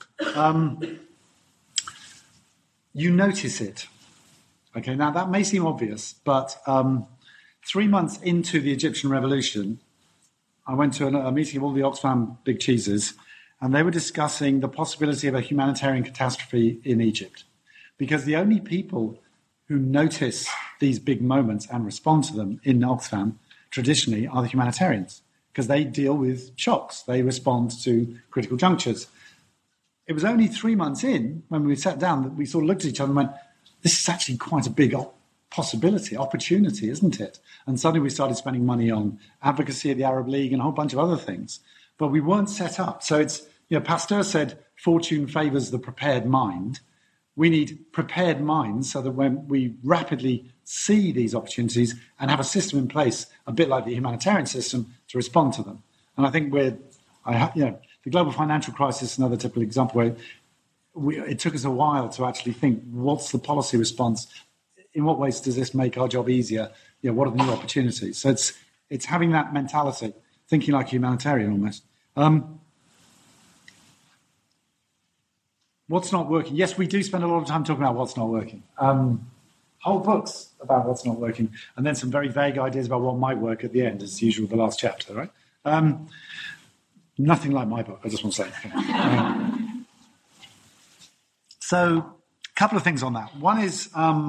You notice it. Okay, now that may seem obvious, but 3 months into the Egyptian revolution, I went to a meeting of all the Oxfam big cheeses, and they were discussing the possibility of a humanitarian catastrophe in Egypt. Because the only people who notice these big moments and respond to them in Oxfam traditionally are the humanitarians, because they deal with shocks. They respond to critical junctures. It was only 3 months in, when we sat down, that we sort of looked at each other and went, this is actually quite a big opportunity, isn't it? And suddenly we started spending money on advocacy of the Arab League and a whole bunch of other things. But we weren't set up. So it's, Pasteur said, fortune favours the prepared mind. We need prepared minds so that when we rapidly see these opportunities and have a system in place, a bit like the humanitarian system, to respond to them. And I think the global financial crisis is another typical example where it took us a while to actually think, what's the policy response? In what ways does this make our job easier? What are the new opportunities? So it's having that mentality, thinking like a humanitarian almost. What's not working? Yes, we do spend a lot of time talking about what's not working. Whole books about what's not working, and then some very vague ideas about what might work at the end, as usual, the last chapter, right? Nothing like my book, I just want to say. So, a couple of things on that. One is,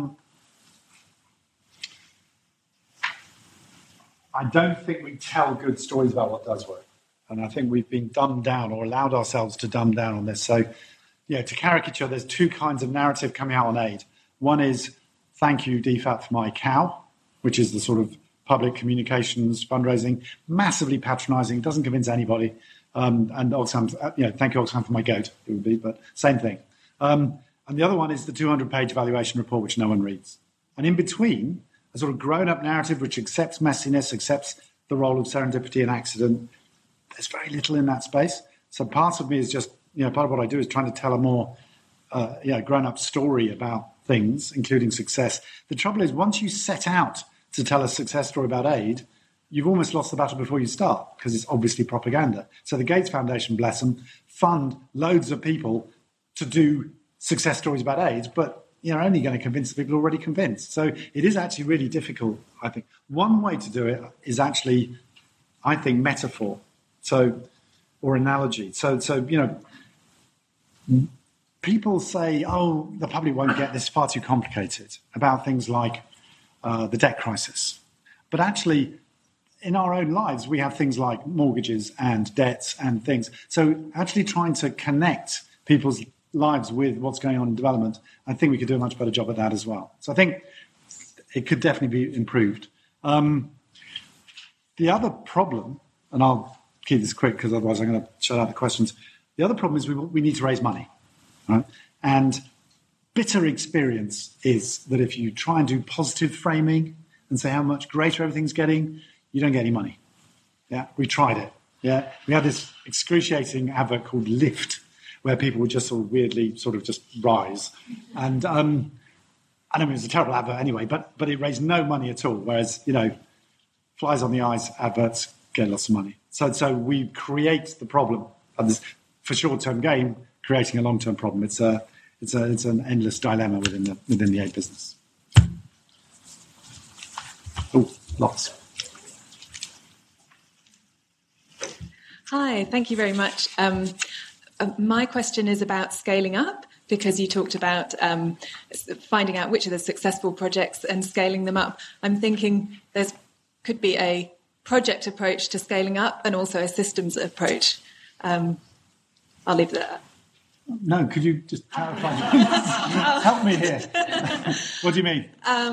I don't think we tell good stories about what does work. And I think we've been dumbed down or allowed ourselves to dumb down on this. So, to caricature, there's two kinds of narrative coming out on aid. One is, thank you, DFAT, for my cow, which is the sort of public communications, fundraising, massively patronising, doesn't convince anybody. And Oxfam, thank you, Oxfam, for my goat, it would be, but same thing. And the other one is the 200-page evaluation report, which no one reads. And in between, a sort of grown-up narrative which accepts messiness, accepts the role of serendipity and accident. There's very little in that space. So part of me is just, part of what I do is trying to tell a more grown-up story about things, including success. The trouble is, once you set out to tell a success story about aid, you've almost lost the battle before you start, because it's obviously propaganda. So the Gates Foundation, bless them, fund loads of people to do success stories about aid, but you're only going to convince the people already convinced. So it is actually really difficult, I think. One way to do it is actually, I think, metaphor, or analogy. So people say, the public won't get this, far too complicated, about things like the debt crisis. But actually, in our own lives, we have things like mortgages and debts and things. So actually trying to connect people's lives with what's going on in development, I think we could do a much better job at that as well. So I think it could definitely be improved. The other problem, and I'll keep this quick because otherwise I'm going to shut out the questions. The other problem is we need to raise money, right? And bitter experience is that if you try and do positive framing and say how much greater everything's getting, you don't get any money. Yeah, we tried it. Yeah, we had this excruciating advert called Lift, where people would just sort of weirdly just rise. And I mean, it was a terrible advert anyway, but it raised no money at all, whereas, flies on the eyes adverts get lots of money. So we create the problem. And for short-term gain, creating a long-term problem. It's an endless dilemma within the aid business. Oh, lots. Hi, thank you very much. My question is about scaling up. because you talked about finding out which are the successful projects and scaling them up. I'm thinking could be a project approach to scaling up and also a systems approach. I'll leave it at that. No, could you just clarify? Help me here. What do you mean?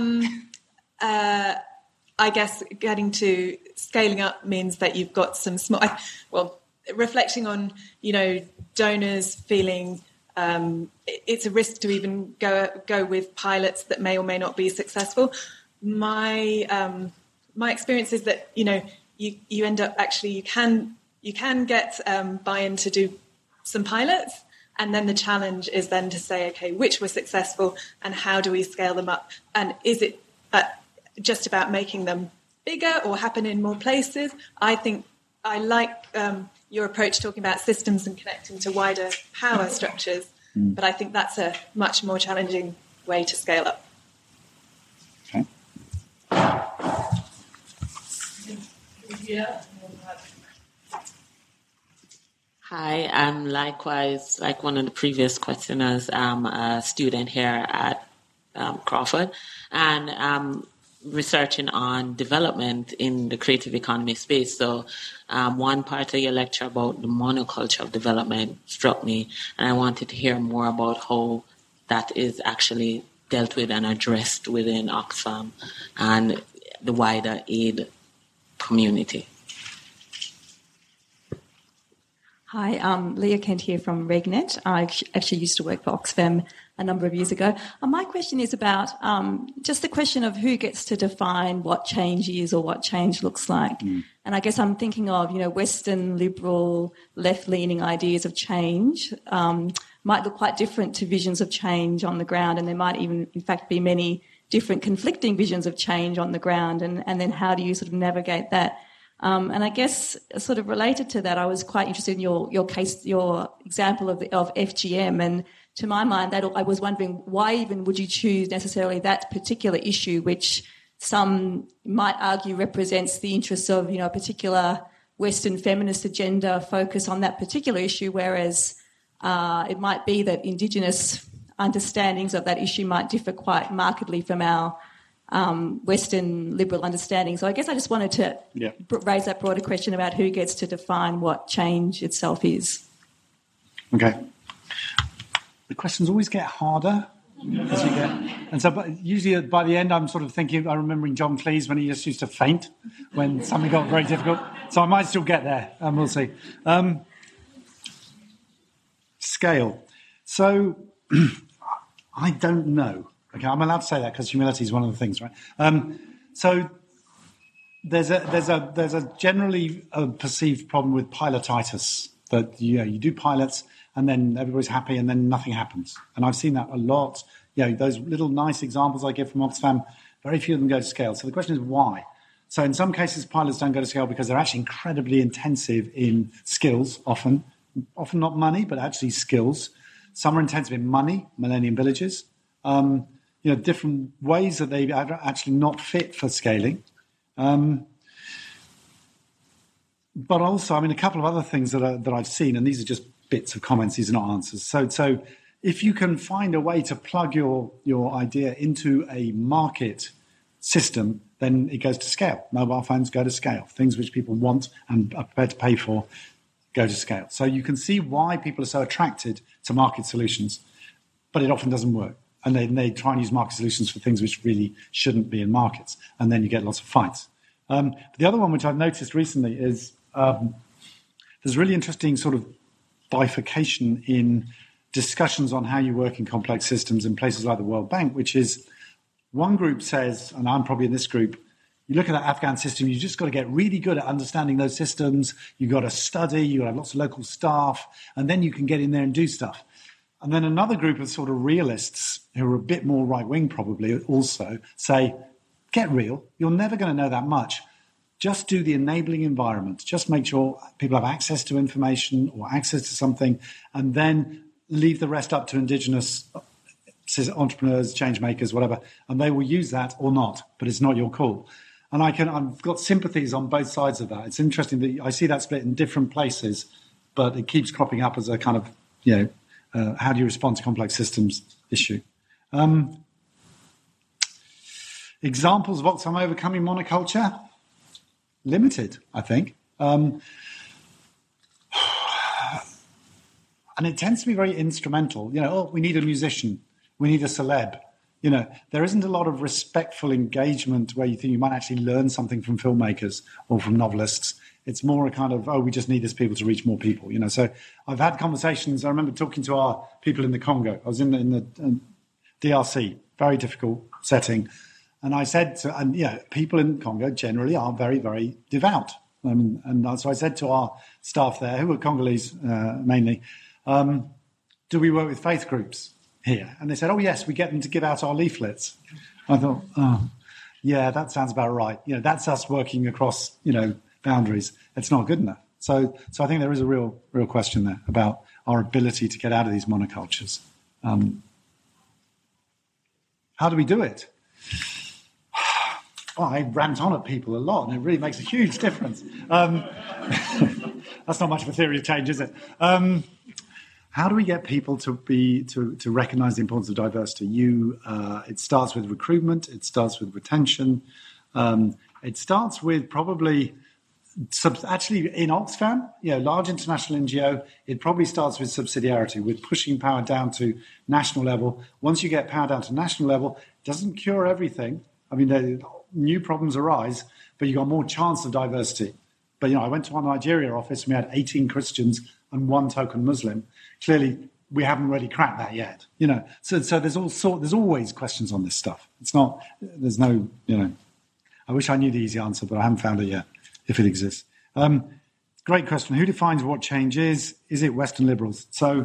I guess getting to scaling up means that you've got some small... reflecting on, donors feeling it's a risk to even go with pilots that may or may not be successful. My experience is that, you end up actually, you can get buy-in to do some pilots. And then the challenge is then to say, okay, which were successful and how do we scale them up? And is it just about making them bigger or happen in more places? I think I like your approach talking about systems and connecting to wider power structures, but I think that's a much more challenging way to scale up. Okay. Yeah. Hi, I'm likewise, like one of the previous questioners, I'm a student here at Crawford, and I'm researching on development in the creative economy space. So one part of your lecture about the monoculture of development struck me, and I wanted to hear more about how that is actually dealt with and addressed within Oxfam and the wider aid community. Hi, Leah Kent here from RegNet. I actually used to work for Oxfam a number of years ago. My question is about just the question of who gets to define what change is or what change looks like. And I guess I'm thinking of, Western liberal left-leaning ideas of change might look quite different to visions of change on the ground, and there might even, in fact, be many different conflicting visions of change on the ground, and then how do you sort of navigate that? And I guess sort of related to that, I was quite interested in your case, your example of FGM. And to my mind, I was wondering why even would you choose necessarily that particular issue, which some might argue represents the interests of, a particular Western feminist agenda focus on that particular issue, whereas it might be that Indigenous understandings of that issue might differ quite markedly from our Western liberal understanding. So I guess I just wanted to raise that broader question about who gets to define what change itself is. Okay. The questions always get harder as you get, and so usually by the end I'm sort of thinking, I'm remembering John Cleese when he just used to faint when something got very difficult. So I might still get there, and we'll see. Scale. So I don't know. Okay, I'm allowed to say that because humility is one of the things, right? So there's a generally perceived problem with pilotitis, that you do pilots and then everybody's happy and then nothing happens. And I've seen that a lot. Those little nice examples I give from Oxfam, very few of them go to scale. So the question is why? So in some cases, pilots don't go to scale because they're actually incredibly intensive in skills, often not money, but actually skills. Some are intensive in money, Millennium Villages. Different ways that they are actually not fit for scaling. But also, a couple of other things that I've seen, and these are just bits of comments, these are not answers. So if you can find a way to plug your idea into a market system, then it goes to scale. Mobile phones go to scale. Things which people want and are prepared to pay for go to scale. So you can see why people are so attracted to market solutions, but it often doesn't work. And they try and use market solutions for things which really shouldn't be in markets. And then you get lots of fights. But the other one, which I've noticed recently, is there's a really interesting sort of bifurcation in discussions on how you work in complex systems in places like the World Bank, which is one group says, and I'm probably in this group, you look at that Afghan system, you just got to get really good at understanding those systems. You've got to study, you've got to have lots of local staff, and then you can get in there and do stuff. And then another group of sort of realists who are a bit more right-wing probably also say, get real. You're never going to know that much. Just do the enabling environment. Just make sure people have access to information or access to something, and then leave the rest up to Indigenous entrepreneurs, change makers, whatever, and they will use that or not, but it's not your call. And I've got sympathies on both sides of that. It's interesting that I see that split in different places, but it keeps cropping up as a kind of, how do you respond to complex systems issue. Examples of Oxfam overcoming monoculture? Limited, I think. And it tends to be very instrumental. We need a musician. We need a celeb. There isn't a lot of respectful engagement where you think you might actually learn something from filmmakers or from novelists. It's more a kind of, we just need these people to reach more people. So I've had conversations. I remember talking to our people in the Congo. I was in the DRC, very difficult setting. And I said, people in Congo generally are very, very devout. So I said to our staff there, who were Congolese mainly, do we work with faith groups here? And they said, yes, we get them to give out our leaflets. I thought, yeah, that sounds about right. That's us working across, boundaries. It's not good enough. So I think there is a real question there about our ability to get out of these monocultures. How do we do it? I rant on at people a lot, and it really makes a huge difference. That's not much of a theory of change, is it? How do we get people to recognise the importance of diversity? It starts with recruitment. It starts with retention. It starts with probably, actually in Oxfam, large international NGO, it probably starts with subsidiarity, with pushing power down to national level. Once you get power down to national level, it doesn't cure everything. I mean, new problems arise, but you've got more chance of diversity. But, I went to our Nigeria office and we had 18 Christians and 1 token Muslim. Clearly, we haven't really cracked that yet. So there's always questions on this stuff. There's no, I wish I knew the easy answer, but I haven't found it yet, if it exists. Great question. Who defines what change is? Is it Western liberals? So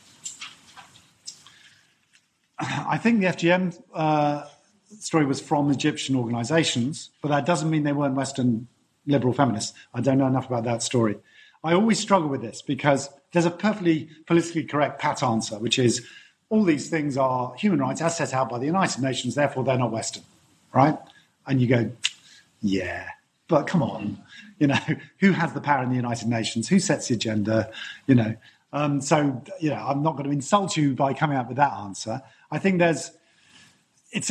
I think the FGM story was from Egyptian organisations, but that doesn't mean they weren't Western liberal feminists. I don't know enough about that story. I always struggle with this because there's a perfectly politically correct pat answer, which is all these things are human rights as set out by the United Nations, therefore they're not Western, right? And you go, yeah, but come on, who has the power in the United Nations? Who sets the agenda? I'm not going to insult you by coming up with that answer. I think it's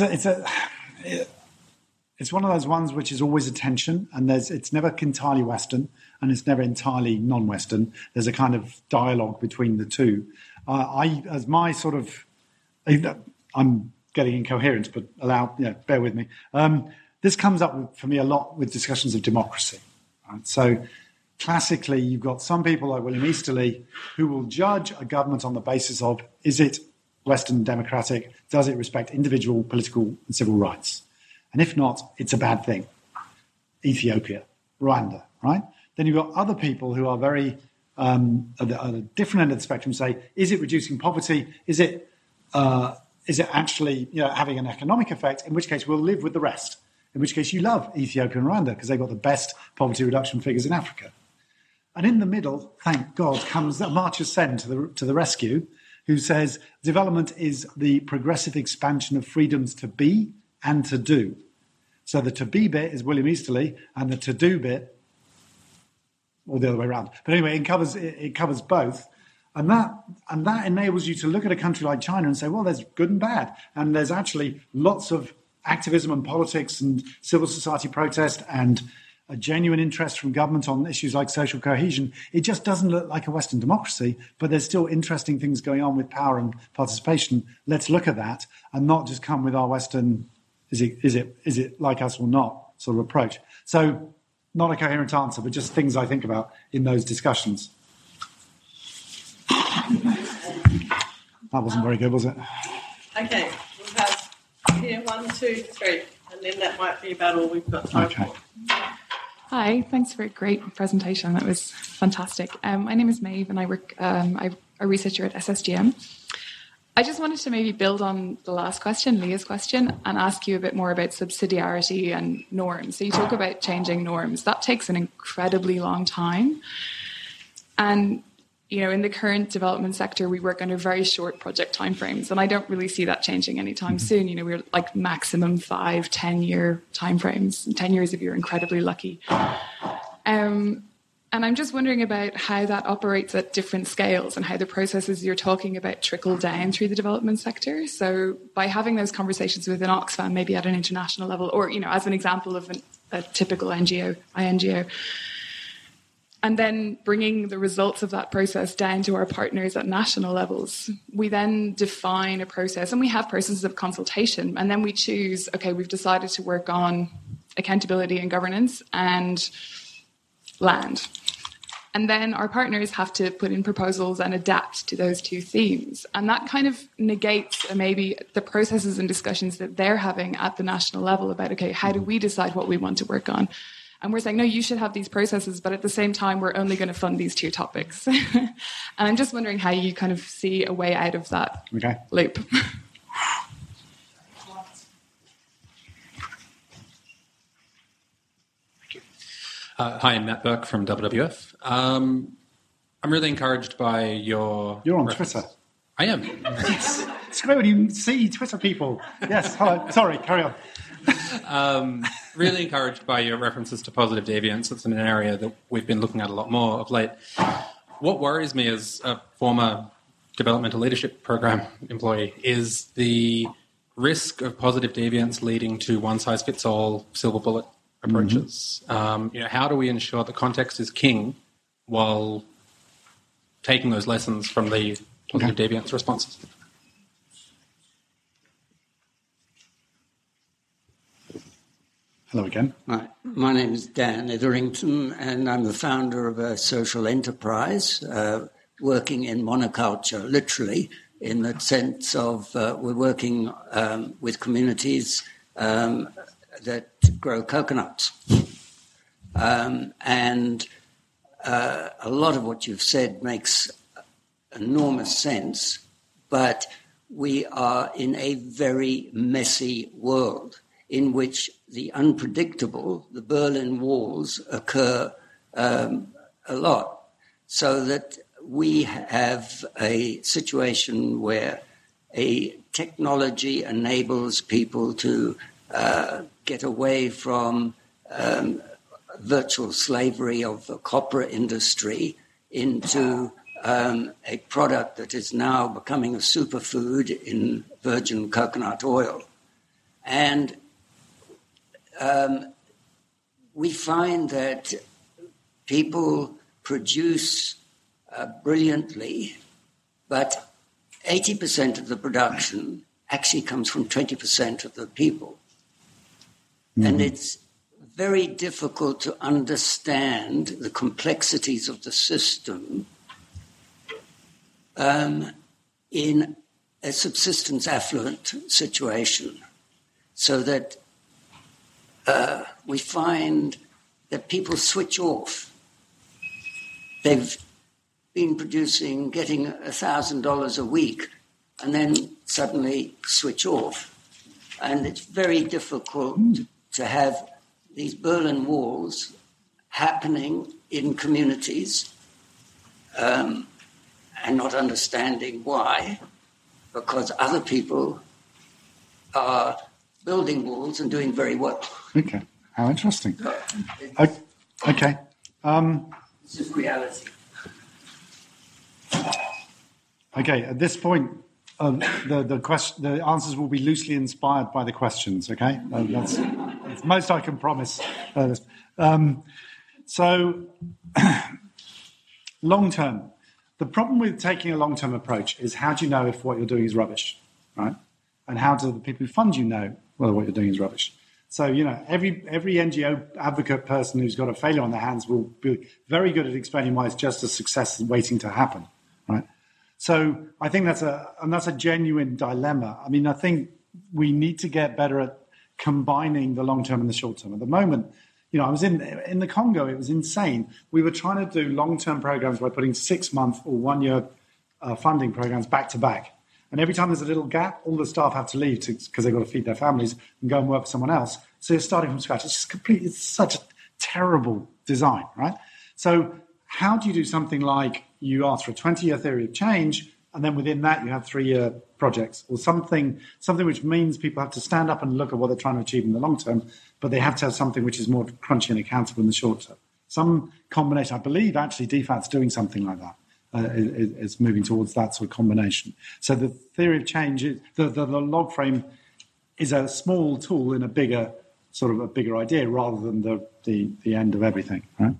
one of those ones which is always a tension, and it's never entirely Western and it's never entirely non-Western. There's a kind of dialogue between the two. I'm getting incoherent, but bear with me. This comes up for me a lot with discussions of democracy. Right? So classically, you've got some people like William Easterly who will judge a government on the basis of, is it Western democratic? Does it respect individual political and civil rights? And if not, it's a bad thing. Ethiopia, Rwanda, right? Then you've got other people who are very at a different end of the spectrum say, is it reducing poverty? Is it actually having an economic effect? In which case we'll live with the rest. In which case you love Ethiopia and Rwanda because they've got the best poverty reduction figures in Africa. And in the middle, thank God, comes Amartya Sen to the rescue, who says development is the progressive expansion of freedoms to be and to do. So the to be bit is William Easterly, and the to do bit, or the other way around. But anyway, it covers both. And that enables you to look at a country like China and say, well, there's good and bad. And there's actually lots of activism and politics and civil society protest and a genuine interest from government on issues like social cohesion. It just doesn't look like a Western democracy, but there's still interesting things going on with power and participation. Let's look at that and not just come with our Western, is it like us or not sort of approach. So not a coherent answer, but just things I think about in those discussions. That wasn't very good, was it? Okay, we'll have here 1, 2, 3, and then that might be about all we've got time for. Hi, thanks for a great presentation. That was fantastic. My name is Maeve and I work, I'm a researcher at SSGM. I just wanted to maybe build on the last question, Leah's question, and ask you a bit more about subsidiarity and norms. So you talk about changing norms. That takes an incredibly long time. And, in the current development sector, we work under very short project timeframes, and I don't really see that changing anytime soon. We're like maximum 5-10 year timeframes. 10 years if you're incredibly lucky. And I'm just wondering about how that operates at different scales and how the processes you're talking about trickle down through the development sector. So by having those conversations within Oxfam, maybe at an international level, or, as an example of a typical NGO, INGO, and then bringing the results of that process down to our partners at national levels, we then define a process, and we have processes of consultation, and then we choose, okay, we've decided to work on accountability and governance and land. And then our partners have to put in proposals and adapt to those two themes. And that kind of negates maybe the processes and discussions that they're having at the national level about, okay, how do we decide what we want to work on? And we're saying, no, you should have these processes, but at the same time, we're only going to fund these two topics. And I'm just wondering how you kind of see a way out of that loop. Hi, I'm Matt Burke from WWF. I'm really encouraged by your... You're on Twitter. I am. It's great when you see Twitter people. Yes, hello. Sorry, carry on. Really encouraged by your references to positive deviance. It's an area that we've been looking at a lot more of late. What worries me as a former developmental leadership program employee is the risk of positive deviance leading to one-size-fits-all silver bullet approaches. How do we ensure that context is king while taking those lessons from the positive deviance responses? Hello again. Hi. My name is Dan Etherington, and I'm the founder of a social enterprise working in monoculture, literally, in the sense of we're working with communities that grow coconuts. And a lot of what you've said makes enormous sense, but we are in a very messy world in which the unpredictable, the Berlin Walls, occur a lot. So that we have a situation where a technology enables people to get away from virtual slavery of the copra industry into a product that is now becoming a superfood in virgin coconut oil. And we find that people produce brilliantly, but 80% of the production actually comes from 20% of the people. And it's very difficult to understand the complexities of the system in a subsistence affluent situation, so that we find that people switch off. They've been producing, getting $1,000 a week, and then suddenly switch off. And it's very difficult to have these Berlin Walls happening in communities and not understanding why, because other people are building walls and doing very well. Okay, how interesting. Okay. This is reality. Okay, at this point, the answers will be loosely inspired by the questions, okay? That's most I can promise. So, long-term. The problem with taking a long-term approach is how do you know if what you're doing is rubbish, right? And how do the people who fund you know whether what you're doing is rubbish? So, every NGO advocate person who's got a failure on their hands will be very good at explaining why it's just a success waiting to happen, right? So I think that's a genuine dilemma. I mean, I think we need to get better at combining the long term and the short term. At the moment, I was in the Congo. It was insane. We were trying to do long term programs by putting 6-month or 1 year funding programs back to back. And every time there's a little gap, all the staff have to leave because they've got to feed their families and go and work for someone else. So you're starting from scratch. It's such a terrible design, right? So how do you do something like you ask for a 20-year theory of change, and then within that you have 3-year projects, or something which means people have to stand up and look at what they're trying to achieve in the long term, but they have to have something which is more crunchy and accountable in the short term. Some combination. I believe actually DFAT's doing something like that. It's moving towards that sort of combination. So the theory of change, the log frame is a small tool in a bigger idea rather than the end of everything, right?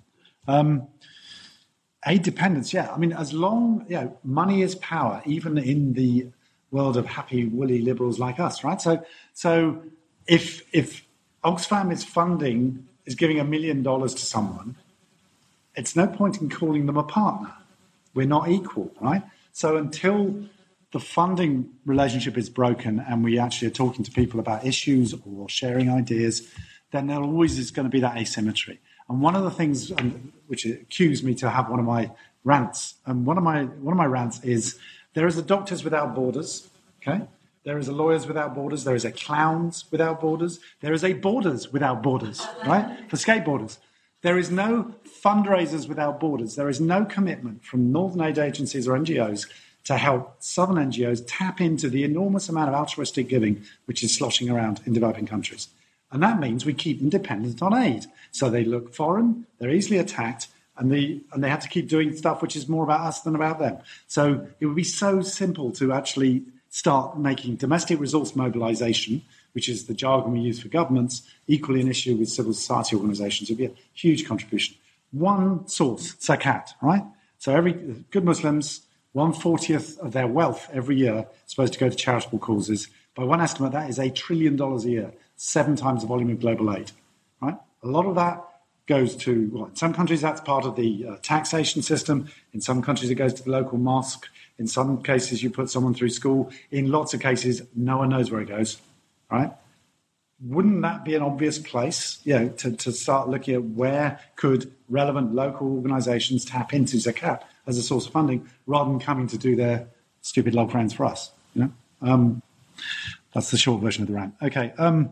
Aid dependence, yeah. I mean, as long, money is power, even in the world of happy, woolly liberals like us, right? So if Oxfam is giving $1 million to someone, it's no point in calling them a partner. We're not equal, right? So until the funding relationship is broken and we actually are talking to people about issues or sharing ideas, then there always is going to be that asymmetry. And one of the things which cues me to have one of my rants, and one of my rants is there is a Doctors Without Borders, okay? There is a Lawyers Without Borders. There is a Clowns Without Borders. There is a Borders Without Borders, right? For skateboarders. There is no fundraisers without borders. There is no commitment from Northern aid agencies or NGOs to help Southern NGOs tap into the enormous amount of altruistic giving which is sloshing around in developing countries. And that means we keep them dependent on aid. So they look foreign, they're easily attacked, and they have to keep doing stuff which is more about us than about them. So it would be so simple to actually start making domestic resource mobilization, which is the jargon we use for governments, equally an issue with civil society organizations. It would be a huge contribution. One source, zakat, right? So every good Muslims, 1/40 of their wealth every year is supposed to go to charitable causes. By one estimate, that is $1 trillion a year, 7 times the volume of global aid, right? A lot of that goes to, in some countries that's part of the taxation system. In some countries it goes to the local mosque. In some cases you put someone through school. In lots of cases, no one knows where it goes, right? Wouldn't that be an obvious place, to start looking at where could relevant local organisations tap into zakat as a source of funding rather than coming to do their stupid log frames for us, That's the short version of the rant. Okay.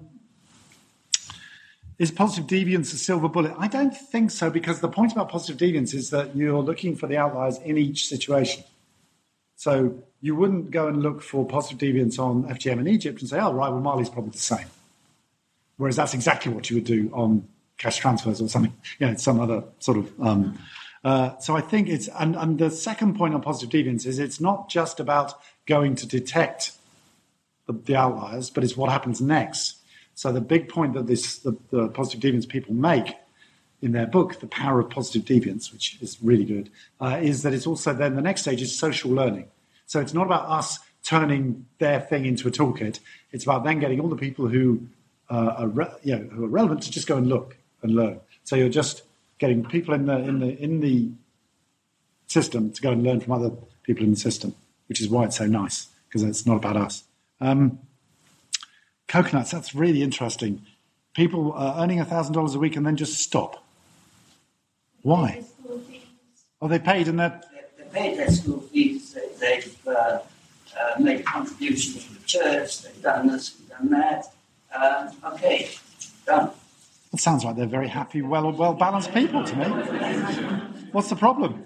Is positive deviance a silver bullet? I don't think so, because the point about positive deviance is that you're looking for the outliers in each situation. So you wouldn't go and look for positive deviance on FGM in Egypt and say, oh, right, well, Mali's probably the same. Whereas that's exactly what you would do on cash transfers or something, some other sort of... so I think it's... And the second point on positive deviance is it's not just about going to detect the outliers, but it's what happens next. So the big point that the positive deviance people make in their book, The Power of Positive Deviance, which is really good, is that it's also then the next stage is social learning. So it's not about us turning their thing into a toolkit. It's about then getting all the people who are relevant to just go and look and learn. So you're just getting people in the system to go and learn from other people in the system, which is why it's so nice, because it's not about us. Coconuts, that's really interesting. People are earning $1,000 a week and then just stop. Why? Oh, they paid and they're... They paid their school fees. They've made a contribution to the church. They've done this, done that. Okay, done. It sounds like they're very happy, well-balanced people to me. What's the problem?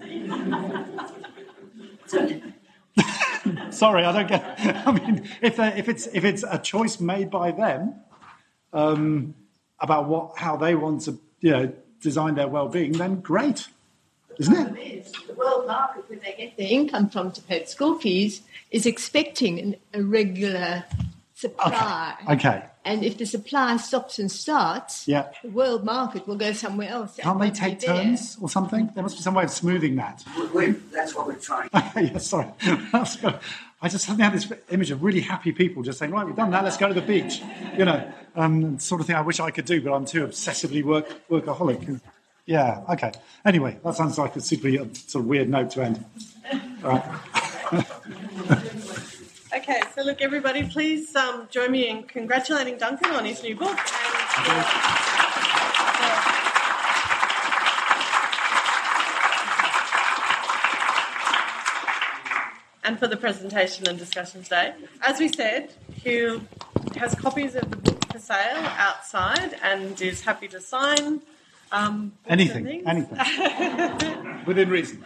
Sorry, I don't get. I mean, if it's a choice made by them about how they want to design their well-being, then great, isn't it? The world market, where they get their income from to pay school fees, is expecting a regular supply. Okay. And if the supply stops and starts, the world market will go somewhere else. Can't they take turns or something? There must be some way of smoothing that. That's what we're trying. Yes, sorry. I just suddenly had this image of really happy people just saying, right, we've done that, let's go to the beach. Sort of thing I wish I could do, but I'm too obsessively workaholic. Yeah, okay. Anyway, that sounds like a super sort of weird note to end. All right. Okay, so look, everybody, please join me in congratulating Duncan on his new book. And for the presentation and discussion today. As we said, he has copies of the book for sale outside and is happy to sign anything. Within reason.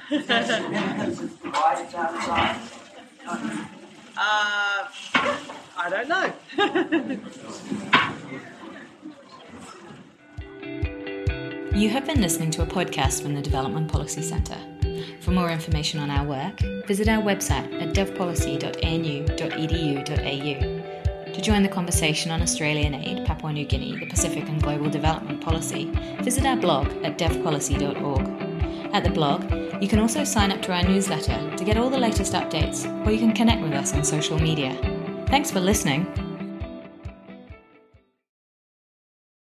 I don't know. You have been listening to a podcast from the Development Policy Centre. For more information on our work, visit our website at devpolicy.anu.edu.au. To join the conversation on Australian aid, Papua New Guinea, the Pacific and global development policy, visit our blog at devpolicy.org. At the blog, you can also sign up to our newsletter to get all the latest updates, or you can connect with us on social media. Thanks for listening.